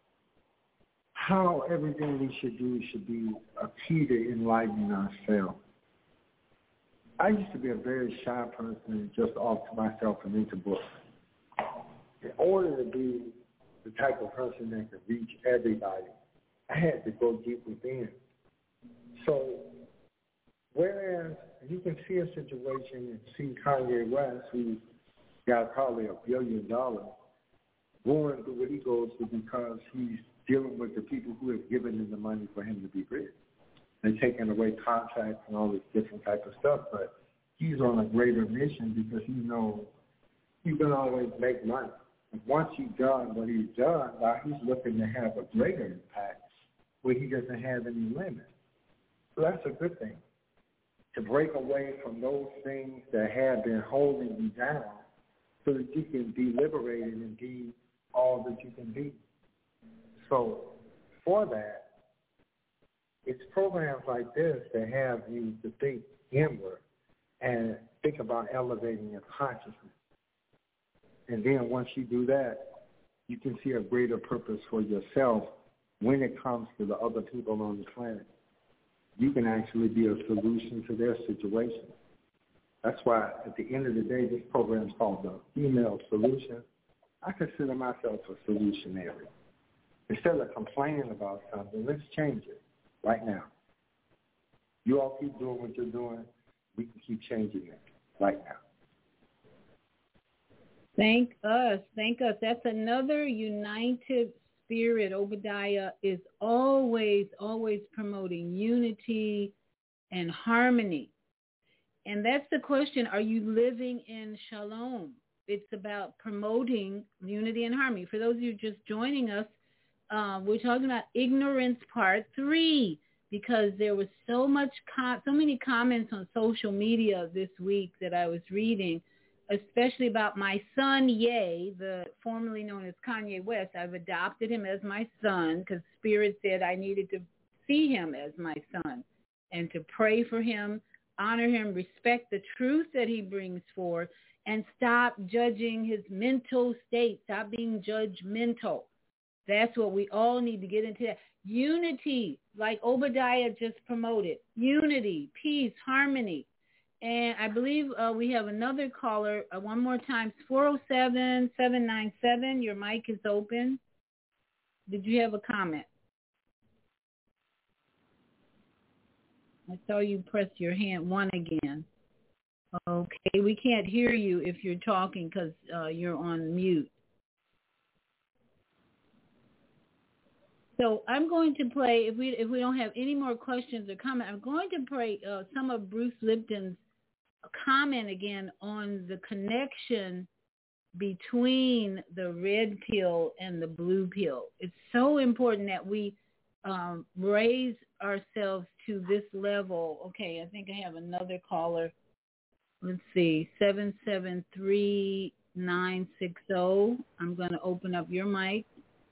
how everything we should do should be a key to enlightening ourselves. I used to be a very shy person, just off to myself and into books. In order to be the type of person that could reach everybody, I had to go deep within. So, whereas you can see a situation and see Kanye West, who's got probably a billion dollars, going through what he goes through because he's dealing with the people who have given him the money for him to be rich. They're taking away contracts and all this different type of stuff, but he's on a greater mission because he knows he can always make money. And once he's done what he's done, now he's looking to have a greater impact where he doesn't have any limit. So that's a good thing, to break away from those things that have been holding you down so that you can be liberated and be all that you can be. So for that, it's programs like this that have you to think inward and think about elevating your consciousness. And then once you do that, you can see a greater purpose for yourself when it comes to the other people on the planet. You can actually be a solution to their situation. That's why at the end of the day, this program is called the Female Solution. I consider myself a solutionary. Instead of complaining about something, let's change it right now. You all keep doing what you're doing. We can keep changing it right now. Thank us. Thank us. That's another united spirit. Obadiah is always, always promoting unity and harmony. And that's the question. Are you living in shalom? It's about promoting unity and harmony. For those of you just joining us, uh, we're talking about ignorance part three, because there was so much, com- so many comments on social media this week that I was reading, especially about my son, Ye, the formerly known as Kanye West. I've adopted him as my son because Spirit said I needed to see him as my son and to pray for him, honor him, respect the truth that he brings forth, and stop judging his mental state. Stop being judgmental. That's what we all need to get into. That. Unity, like Obadiah just promoted. Unity, peace, harmony. And I believe uh, we have another caller. Uh, one more time, four oh seven, seven nine seven. Your mic is open. Did you have a comment? I saw you press your hand one again. Okay, we can't hear you if you're talking because uh, you're on mute. So I'm going to play, if we if we don't have any more questions or comments, I'm going to play uh, some of Bruce Lipton's comment again on the connection between the red pill and the blue pill. It's so important that we um, raise ourselves to this level. Okay, I think I have another caller. Let's see, seven seven three nine six zero. I'm going to open up your mic.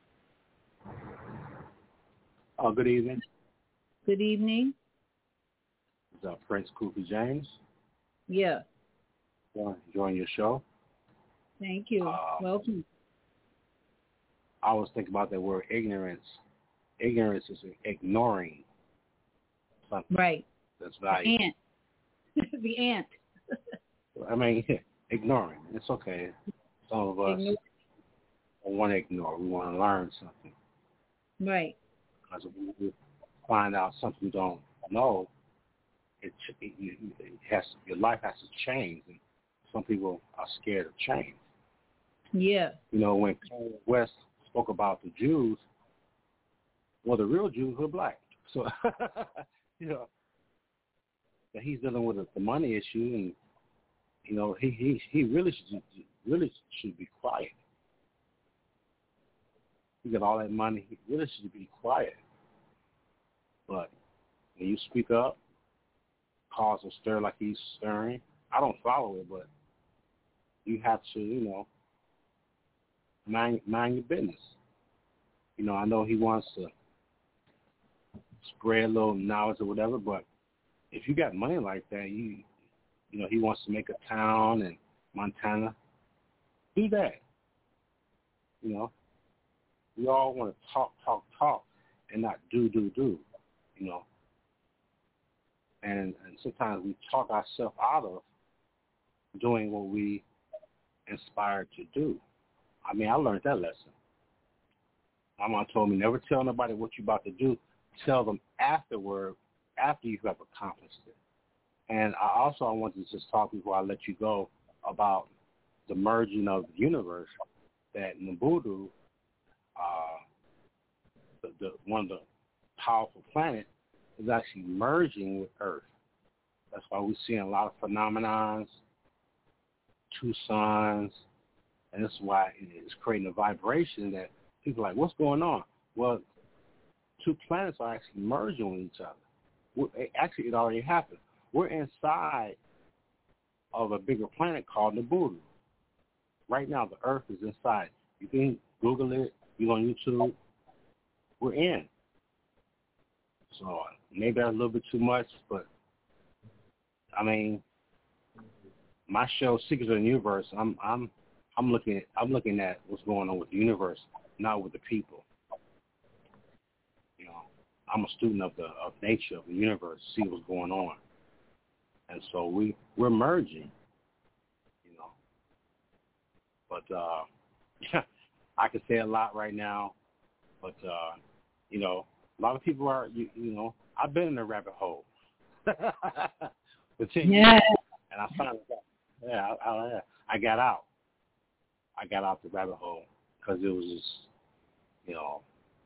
Uh, good evening. Good evening. It's uh, Prince Cooper James. Yeah. Yeah, enjoying your show. Thank you. Uh, Welcome. I was thinking about that word ignorance. Ignorance is ignoring something. Right. That's valuable. The ant. The ant. I mean, ignoring. It's okay. Some of us Ignore. don't want to ignore. We want to learn something. Right. Because when we find out something you don't know, it, it, it has your life has to change. And some people are scared of change. Yeah. You know, when Kanye West spoke about the Jews, well, the real Jews were black. So, you know, that he's dealing with the money issue, and you know, he he he really should really should be quiet. He got all that money. He really should be quiet. But when you speak up, cause a stir like he's stirring, I don't follow it, but you have to, you know, mind mind your business. You know, I know he wants to spread a little knowledge or whatever, but if you got money like that, you you know, he wants to make a town in Montana, do that. You know, we all want to talk, talk, talk, and not do, do, do, you know. And, and sometimes we talk ourselves out of doing what we inspired to do. I mean, I learned that lesson. My mom told me, never tell nobody what you're about to do. Tell them afterward, after you have accomplished it. And I also I want to just talk before I let you go about the merging of the universe, that Nabudu, uh, the, the, one of the powerful planets, is actually merging with Earth. That's why we're seeing a lot of phenomenons, two suns, and this is why it's creating a vibration that people are like, what's going on? Well, two planets are actually merging with each other. Well, actually, it already happened. We're inside of a bigger planet called Nabudu. Right now, the Earth is inside. You can Google it. You're on YouTube. We're in. So maybe that's a little bit too much, but I mean, my show, Secrets of the Universe, I'm I'm I'm looking at I'm looking at what's going on with the universe, not with the people. You know, I'm a student of the of nature of the universe, see what's going on. And so we, we're merging, you know. But, uh, yeah, I could say a lot right now, but, uh, you know, a lot of people are, you, you know, I've been in the rabbit hole. For ten yeah. years, and I finally got, yeah, I, I, I got out. I got out the rabbit hole because it was just, you know,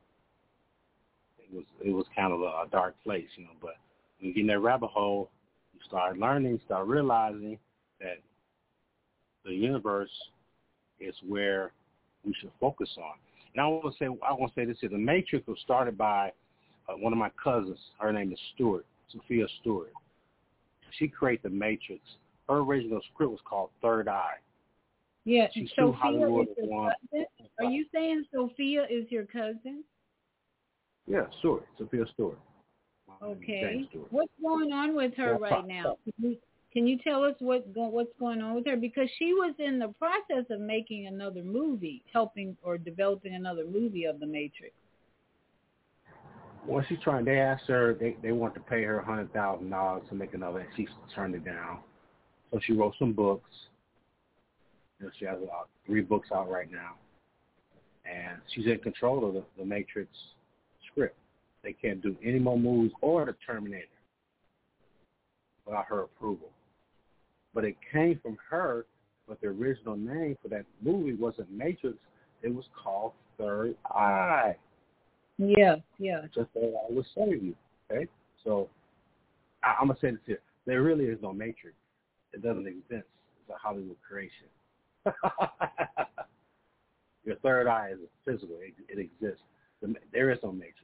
it was it was kind of a, a dark place, you know. But when you get in that rabbit hole, you start learning, start realizing that the universe is where we should focus on. And I want to say, I want to say this here: the Matrix was started by uh, one of my cousins. Her name is Stewart, Sophia Stewart. She created the Matrix. Her original script was called Third Eye. Yeah, she Sophia Hollywood is your one. cousin? Are you saying Sophia is your cousin? Yeah, Stewart, Sophia Stewart. Okay. Stewart. What's going on with her Yeah, right now? Can you, can you tell us what go, what's going on with her? Because she was in the process of making another movie, helping or developing another movie of The Matrix. Well, she's trying. They asked her. They they want to pay her a hundred thousand dollars to make another, and she turned it down. So she wrote some books. You know, she has uh, three books out right now, and she's in control of the, the Matrix script. They can't do any more movies or the Terminator without her approval. But it came from her. But the original name for that movie wasn't Matrix. It was called Third Eye. Yeah, yeah. Just that I will save you. Okay? So I, I'm going to say this here. There really is no Matrix. It doesn't exist. It's a Hollywood creation. Your third eye is physical. It, it exists. The, there is no Matrix.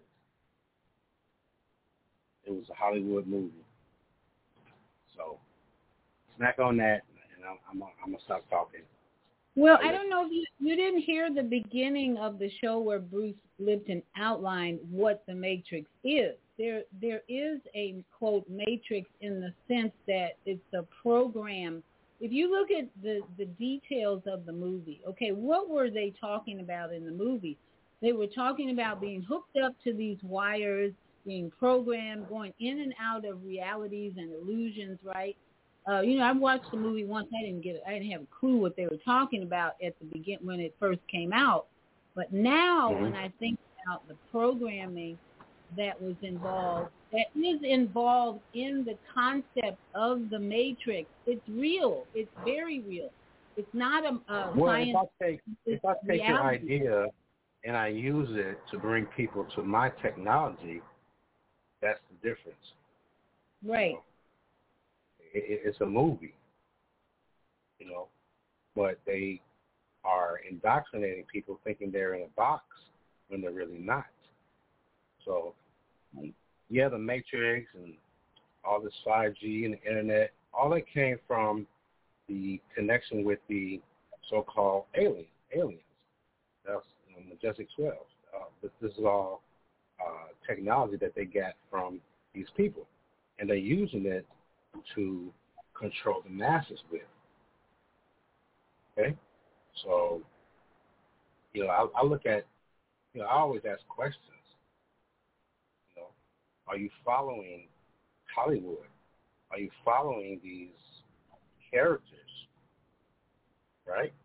It was a Hollywood movie. So snack on that, and I'm, I'm, I'm going to stop talking. Well, I don't know if you, you didn't hear the beginning of the show where Bruce Lipton outlined what the Matrix is. There, there is a, quote, Matrix in the sense that it's a program. If you look at the, the details of the movie, okay, what were they talking about in the movie? They were talking about being hooked up to these wires, being programmed, going in and out of realities and illusions, right? Uh, you know, I watched the movie once. I didn't get it. I didn't have a clue what they were talking about at the begin when it first came out. But now, mm-hmm. when I think about the programming that was involved, that is involved in the concept of the Matrix, it's real. It's very real. It's not a, a well, science. Well, if I take if I take your reality. idea and I use it to bring people to my technology, that's the difference. Right. So, it's a movie, you know, but they are indoctrinating people thinking they're in a box when they're really not. So, yeah, the Matrix and all this five G and the internet, all that came from the connection with the so-called alien, aliens. That's you know, Majestic twelve. Uh, this, this is all uh, technology that they got from these people, and they're using it to control the masses with. Okay? So, you know, I, I look at, you know, I always ask questions. You know, are you following Hollywood? Are you following these characters? Right?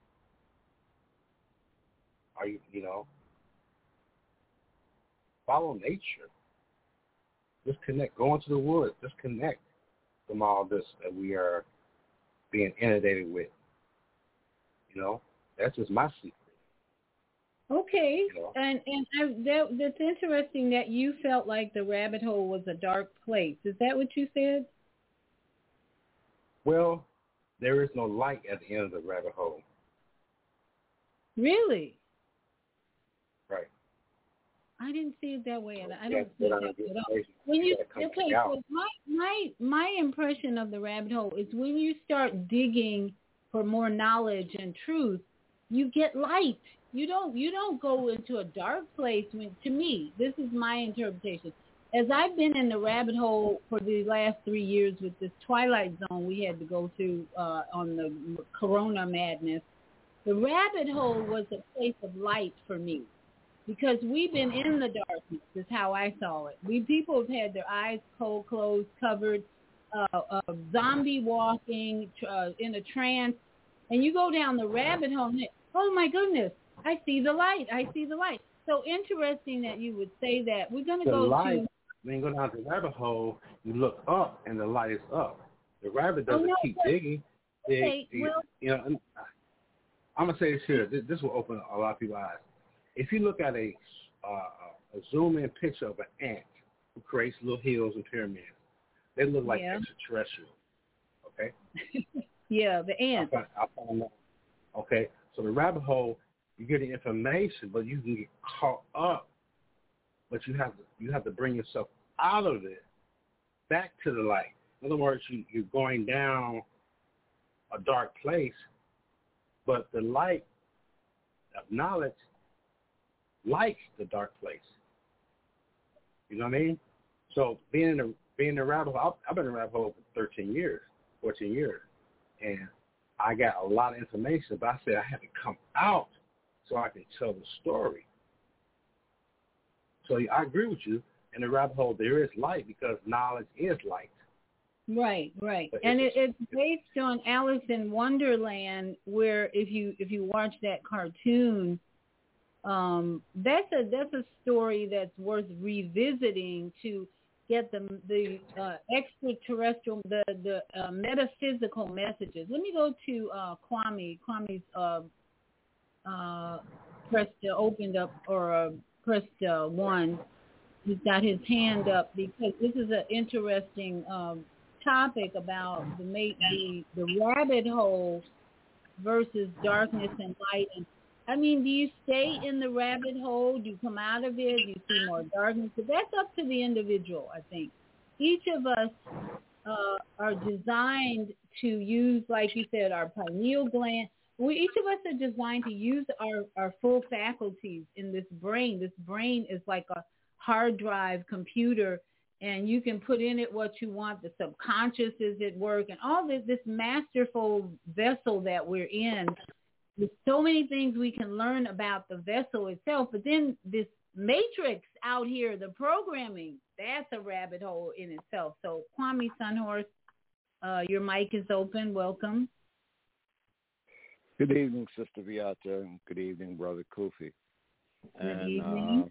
Are you, you know, follow nature. Disconnect. Go into the woods. Disconnect from all this that we are being inundated with. You know, that's just my secret. Okay, you know? and and I, that, that's interesting that you felt like the rabbit hole was a dark place. Is that what you said? Well, there is no light at the end of the rabbit hole. Really? Right. I didn't see it that way, and I Yeah, don't see it that way at all. When you okay, so my my my impression of the rabbit hole is when you start digging for more knowledge and truth, you get light. You don't you don't go into a dark place. When to me, this is my interpretation. As I've been in the rabbit hole for the last three years with this Twilight Zone we had to go to uh, on the Corona madness, the rabbit hole was a place of light for me. Because we've been in the darkness, is how I saw it. We people have had their eyes cold closed, covered. uh, uh, zombie walking uh, in a trance, and you go down the rabbit hole. And it, oh my goodness, I see the light. I see the light. So interesting that you would say that. We're going to go light, to. When you go down the rabbit hole, you look up, and the light is up. The rabbit doesn't oh, no, keep but, digging. Okay, they, well, you know, I'm, I'm gonna say this here. This, this will open a lot of people's eyes. If you look at a uh, a zoom-in picture of an ant who creates little hills and pyramids, they look like yeah. extraterrestrial. Okay. yeah, the ants. I found, I found that. Okay, so the rabbit hole, you get the information, but you can get caught up. But you have to you have to bring yourself out of it, back to the light. In other words, you, you're going down a dark place, but the light of knowledge likes the dark place. You know what I mean? So being in the being in the rabbit hole, I've been in the rabbit hole for thirteen years, fourteen years, and I got a lot of information, but I said I had to come out so I can tell the story. So I agree with you. In the rabbit hole, there is light because knowledge is light. Right, right, but and it's, it, it's based on Alice in Wonderland, where if you if you watch that cartoon, um, that's a that's a story that's worth revisiting to get the the uh, extraterrestrial, the the uh, metaphysical messages. Let me go to uh, Kwame. Kwame's uh, uh, pressed uh, opened up or uh, pressed uh, one. He's got his hand up because this is an interesting um, topic about the, the the rabbit hole versus darkness and light. And I mean, do you stay in the rabbit hole? Do you come out of it? Do you see more darkness? But that's up to the individual, I think. Each of us uh, are designed to use, like you said, our pineal gland. We, each of us are designed to use our, our full faculties in this brain. This brain is like a hard drive computer, and you can put in it what you want. The subconscious is at work, and all this, this masterful vessel that we're in. There's so many things we can learn about the vessel itself, but then this matrix out here, the programming, that's a rabbit hole in itself. So Kwame Sunhorse, uh, your mic is open. Welcome. Good evening, Sister Viata, and good evening, Brother Kofi. Good and, evening.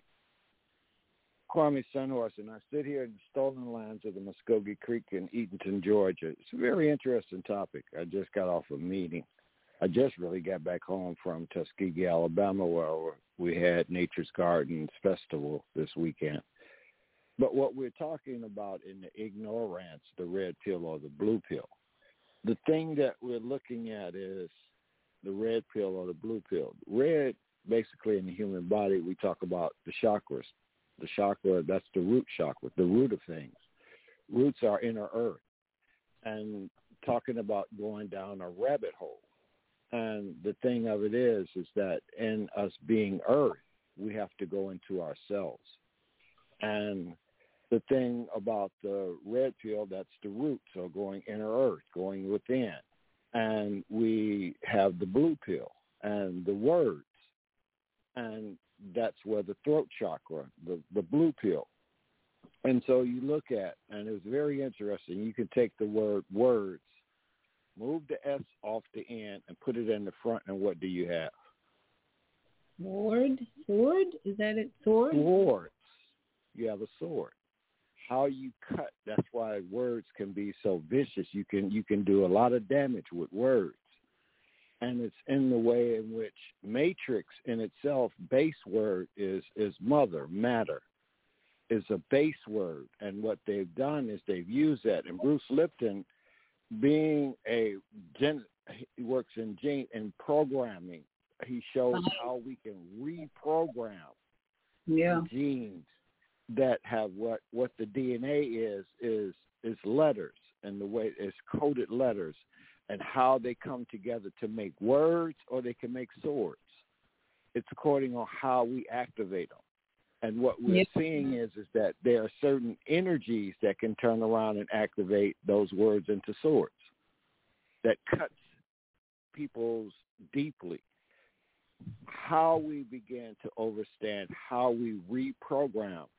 Uh, Kwame Sunhorse, and I sit here in the stolen lands of the Muskogee Creek in Eatonton, Georgia. It's a very interesting topic. I just got off a meeting. I just really got back home from Tuskegee, Alabama, where we had Nature's Gardens Festival this weekend. But what we're talking about in the ignorance, the red pill or the blue pill, the thing that we're looking at is the red pill or the blue pill. Red, basically in the human body, we talk about the chakras. The chakra, that's the root chakra, the root of things. Roots are inner earth. And talking about going down a rabbit hole. And the thing of it is, is that in us being earth, we have to go into ourselves. And the thing about the red pill, that's the root, so going inner earth, going within. And we have the blue pill and the words. And that's where the throat chakra, the, the blue pill. And so you look at, and it was very interesting, you can take the word words, move the S off the end and put it in the front, and what do you have? Sword? Sword? Is that it? Sword? Swords. You have a sword. How you cut, that's why words can be so vicious. You can you can do a lot of damage with words. And it's in the way in which matrix in itself, base word is, is mother, matter, is a base word. And what they've done is they've used that. And Bruce Lipton, being a gen, he works in gene in programming. He shows how we can reprogram yeah. the genes that have what what the D N A is is is letters, and the way it's coded letters, and how they come together to make words, or they can make swords. It's according on how we activate them. And what we're yep. seeing is, is that there are certain energies that can turn around and activate those words into swords that cuts people's deeply. How we begin to understand how we reprogram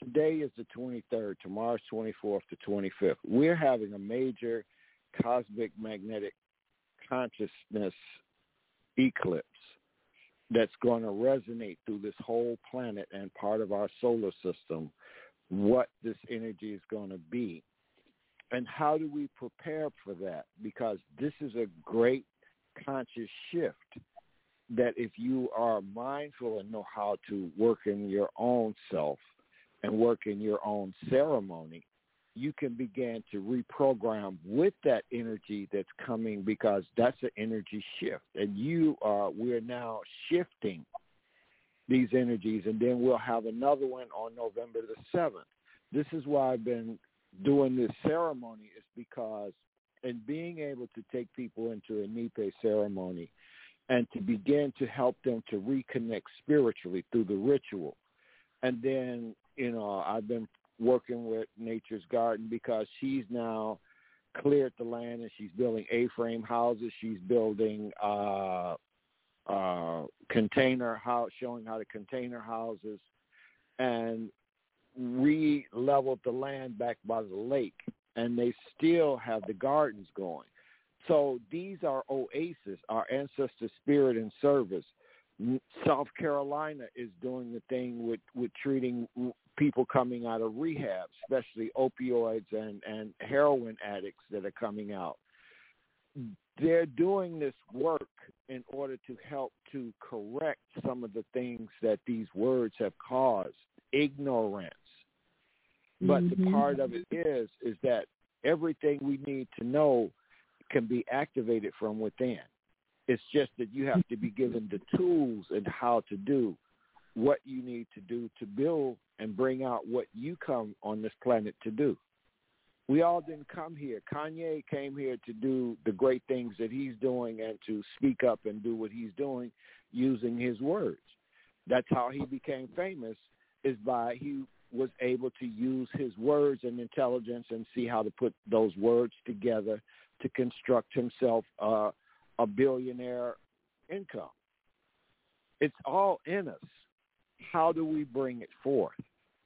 today is the twenty-third, tomorrow's twenty-fourth to twenty-fifth. We're having a major cosmic magnetic consciousness eclipse that's going to resonate through this whole planet and part of our solar system, what this energy is going to be. And how do we prepare for that? Because this is a great conscious shift that if you are mindful and know how to work in your own self and work in your own ceremony, you can begin to reprogram with that energy that's coming, because that's an energy shift. And you are, we're now shifting these energies, and then we'll have another one on November the seventh. This is why I've been doing this ceremony, is because, and being able to take people into a Nipe ceremony and to begin to help them to reconnect spiritually through the ritual. And then, you know, I've been working with Nature's Garden, because she's now cleared the land and she's building A-frame houses. She's building uh, uh, container house, showing how to container houses, and re-leveled the land back by the lake. And they still have the gardens going. So these are oases, our ancestor spirit and service. South Carolina is doing the thing with, with treating people coming out of rehab, especially opioids and, and heroin addicts that are coming out. They're doing this work in order to help to correct some of the things that these words have caused, ignorance. But mm-hmm. the part of it is, is that everything we need to know can be activated from within. It's just that you have to be given the tools and how to do what you need to do to build and bring out what you come on this planet to do. We all didn't come here. Kanye came here to do the great things that he's doing and to speak up and do what he's doing using his words. That's how he became famous, is by he was able to use his words and intelligence and see how to put those words together to construct himself uh, a billionaire income. It's all in us. How do we bring it forth?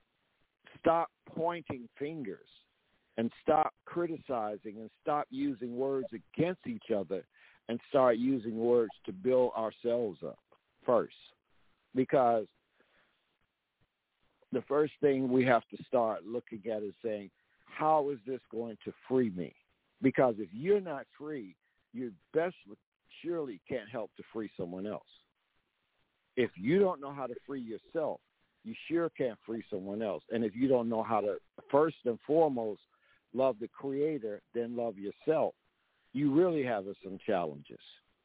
Stop pointing fingers and stop criticizing and stop using words against each other and start using words to build ourselves up first. Because the first thing we have to start looking at is saying, how is this going to free me? Because if you're not free, you best surely can't help to free someone else. If you don't know how to free yourself, you sure can't free someone else. And if you don't know how to, first and foremost, love the Creator, then love yourself, you really have some challenges.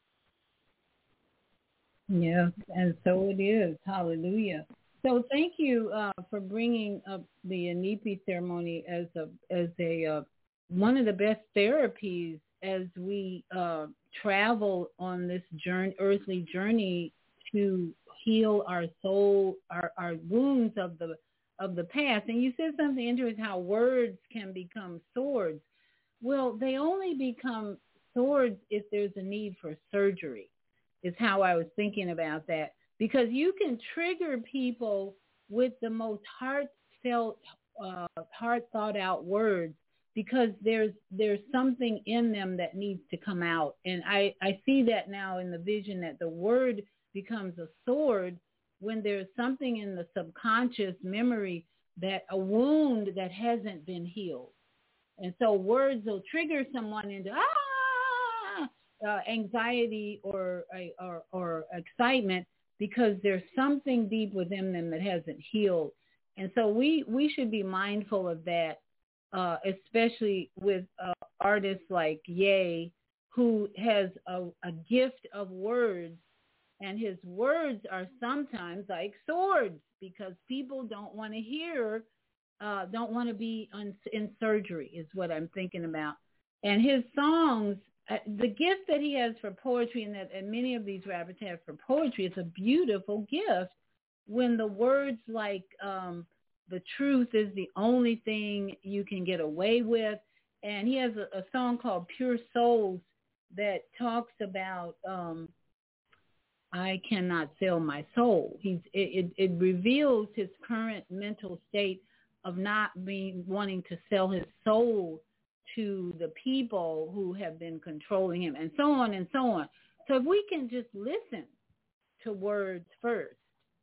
Yeah, and so it is. Hallelujah. So thank you uh, for bringing up the Inipi ceremony as a as a uh, one of the best therapies as we uh, travel on this journey, earthly journey to heal our soul, our, our wounds of the of the past. And you said something interesting, how words can become swords. Well, they only become swords if there's a need for surgery, is how I was thinking about that. Because you can trigger people with the most heartfelt, uh, heart thought out words, because there's there's something in them that needs to come out. And I, I see that now in the vision, that the word becomes a sword when there's something in the subconscious memory, that a wound that hasn't been healed. And so words will trigger someone into ah, uh, anxiety or, or or excitement, because there's something deep within them that hasn't healed. And so we, we should be mindful of that, uh, especially with uh, artists like Ye, who has a, a gift of words, and his words are sometimes like swords, because people don't want to hear, uh, don't want to be on, in surgery is what I'm thinking about. And his songs, Uh, the gift that he has for poetry, and that and many of these rappers have for poetry, is a beautiful gift. When the words like um, the truth is the only thing you can get away with. And he has a, a song called Pure Souls that talks about um, I cannot sell my soul. He's it, it, it reveals his current mental state of not being wanting to sell his soul to the people who have been controlling him, and so on and so on. So if we can just listen to words first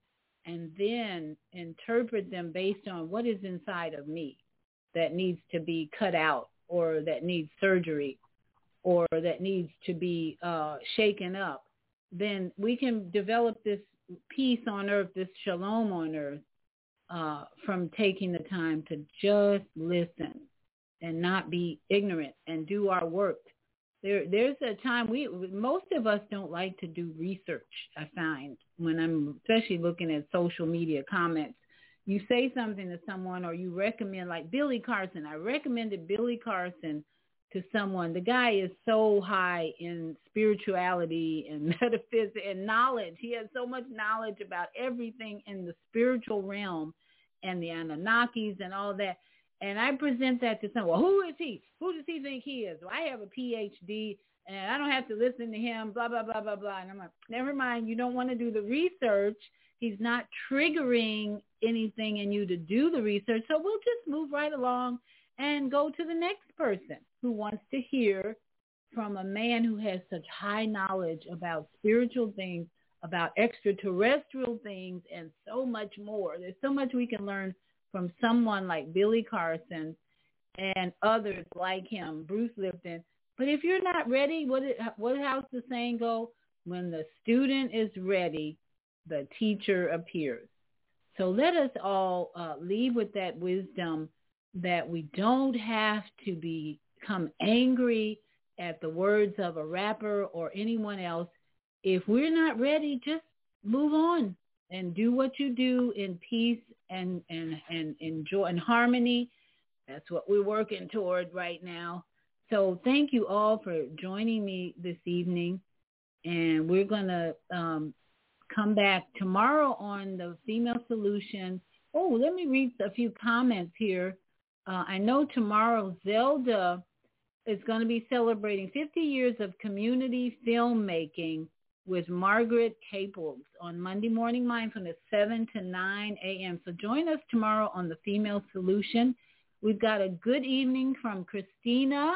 and then interpret them based on what is inside of me that needs to be cut out, or that needs surgery, or that needs to be uh, shaken up, then we can develop this peace on earth, this shalom on earth, uh, from taking the time to just listen and not be ignorant and do our work. There, there's a time we, most of us don't like to do research, I find, when I'm especially looking at social media comments. You say something to someone, or you recommend, like Billy Carson. I recommended Billy Carson to someone. The guy is so high in spirituality and metaphysics and knowledge. He has so much knowledge about everything in the spiritual realm and the Anunnakis and all that. And I present that to someone. Well, who is he? Who does he think he is? Well, I have a P H D, and I don't have to listen to him, blah, blah, blah, blah, blah. And I'm like, never mind. You don't want to do the research. He's not triggering anything in you to do the research. So we'll just move right along and go to the next person who wants to hear from a man who has such high knowledge about spiritual things, about extraterrestrial things, and so much more. There's so much we can learn from someone like Billy Carson and others like him, Bruce Lipton. But if you're not ready, what what how's the saying go? When the student is ready, the teacher appears. So let us all uh, leave with that wisdom that we don't have to be, become angry at the words of a rapper or anyone else. If we're not ready, just move on and do what you do in peace and, and, and enjoy and harmony. That's what we're working toward right now. So thank you all for joining me this evening. And we're going to um, come back tomorrow on the Female Solution. Oh, let me read a few comments here. Uh, I know tomorrow Zelda is going to be celebrating fifty years of community filmmaking with Margaret Caples on Monday Morning Mindfulness, seven to nine a.m. So join us tomorrow on the Female Solution. We've got a good evening from Christina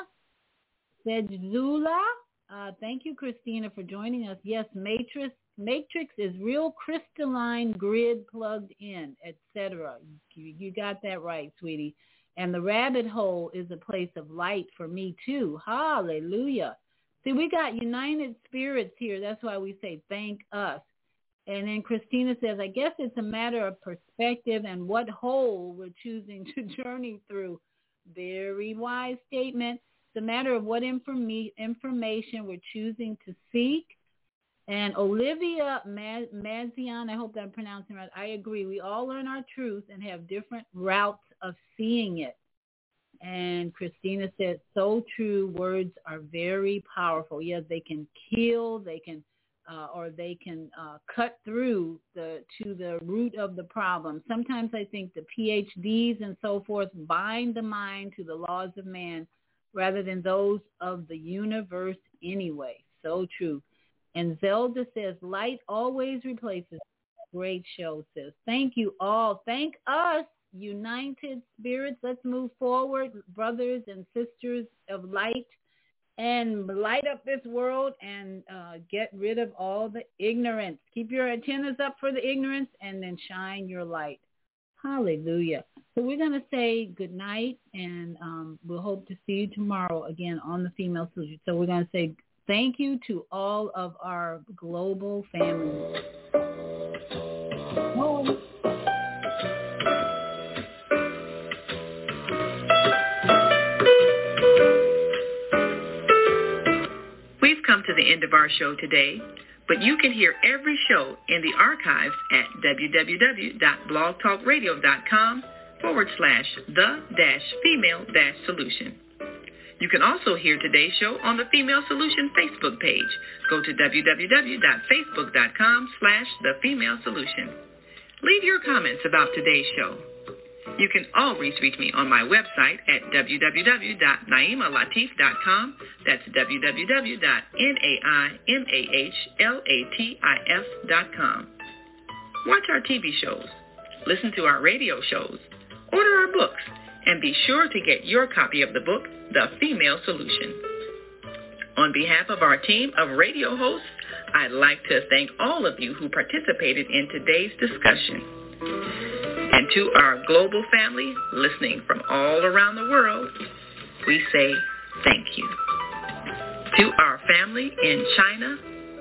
Sedzula. Uh, thank you, Christina, for joining us. Yes, Matrix Matrix is real crystalline grid plugged in, et cetera. You, you got that right, sweetie. And the rabbit hole is a place of light for me, too. Hallelujah. See, we got united spirits here. That's why we say thank us. And then Christina says, I guess it's a matter of perspective and what hole we're choosing to journey through. Very wise statement. It's a matter of what informe- information we're choosing to seek. And Olivia Mazian, I hope I'm pronouncing it right. I agree. We all learn our truth and have different routes of seeing it. And Christina said, so true. Words are very powerful. Yes, they can kill, they can, uh, or they can uh, cut through the to the root of the problem. Sometimes I think the P H Ds and so forth bind the mind to the laws of man rather than those of the universe anyway. So true. And Zelda says, light always replaces. Great show, sis. Thank you all. Thank us, united spirits. Let's move forward, brothers and sisters of light, and light up this world and uh, get rid of all the ignorance. Keep your antennas up for the ignorance and then shine your light. Hallelujah. So we're going to say good night, and um, we'll hope to see you tomorrow again on the Female Solution. So we're going to say thank you to all of our global families. Oh. We've come to the end of our show today, but you can hear every show in the archives at www.blogtalkradio.com forward slash the dash female dash solution. You can also hear today's show on the Female Solution Facebook page. Go to www.facebook.com slash the female solution. Leave your comments about today's show. You can always reach me on my website at w w w dot naima latif dot com. That's w w w dot naima latif dot com. Watch our T V shows, listen to our radio shows, order our books and be sure to get your copy of the book, The Female Solution. On behalf of our team of radio hosts, I'd like to thank all of you who participated in today's discussion. And to our global family listening from all around the world, we say thank you. To our family in China,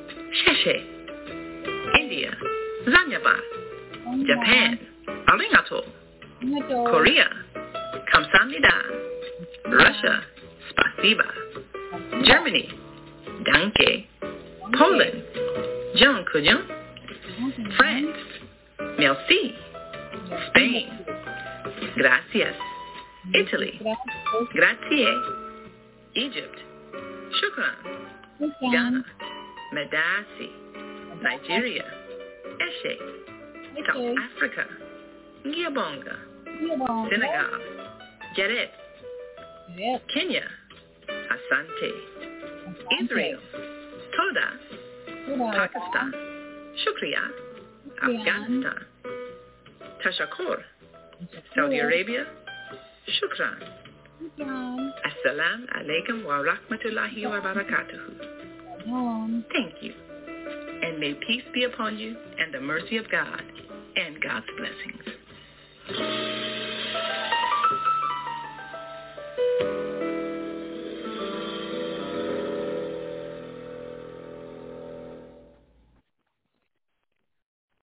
Sheshe, India, Zanyaba, Japan, Arigato, Korea, Kamsahamnida, Russia, Spasiba, Germany, Danke, Poland, Jean Couillon, France, Merci, Spain, Gracias, Italy, Grazie, Egypt, Shukran, Ghana, Medasi, Nigeria, Eshe, South Africa, Giabonga, Senegal, Jared, Kenya, Asante, Israel, Toda, Pakistan, Shukriya, Afghanistan, Tashakur, Saudi Arabia, Shukran. Assalamu alaikum wa rahmatullahi wa barakatuhu. Thank you. And may peace be upon you and the mercy of God and God's blessings.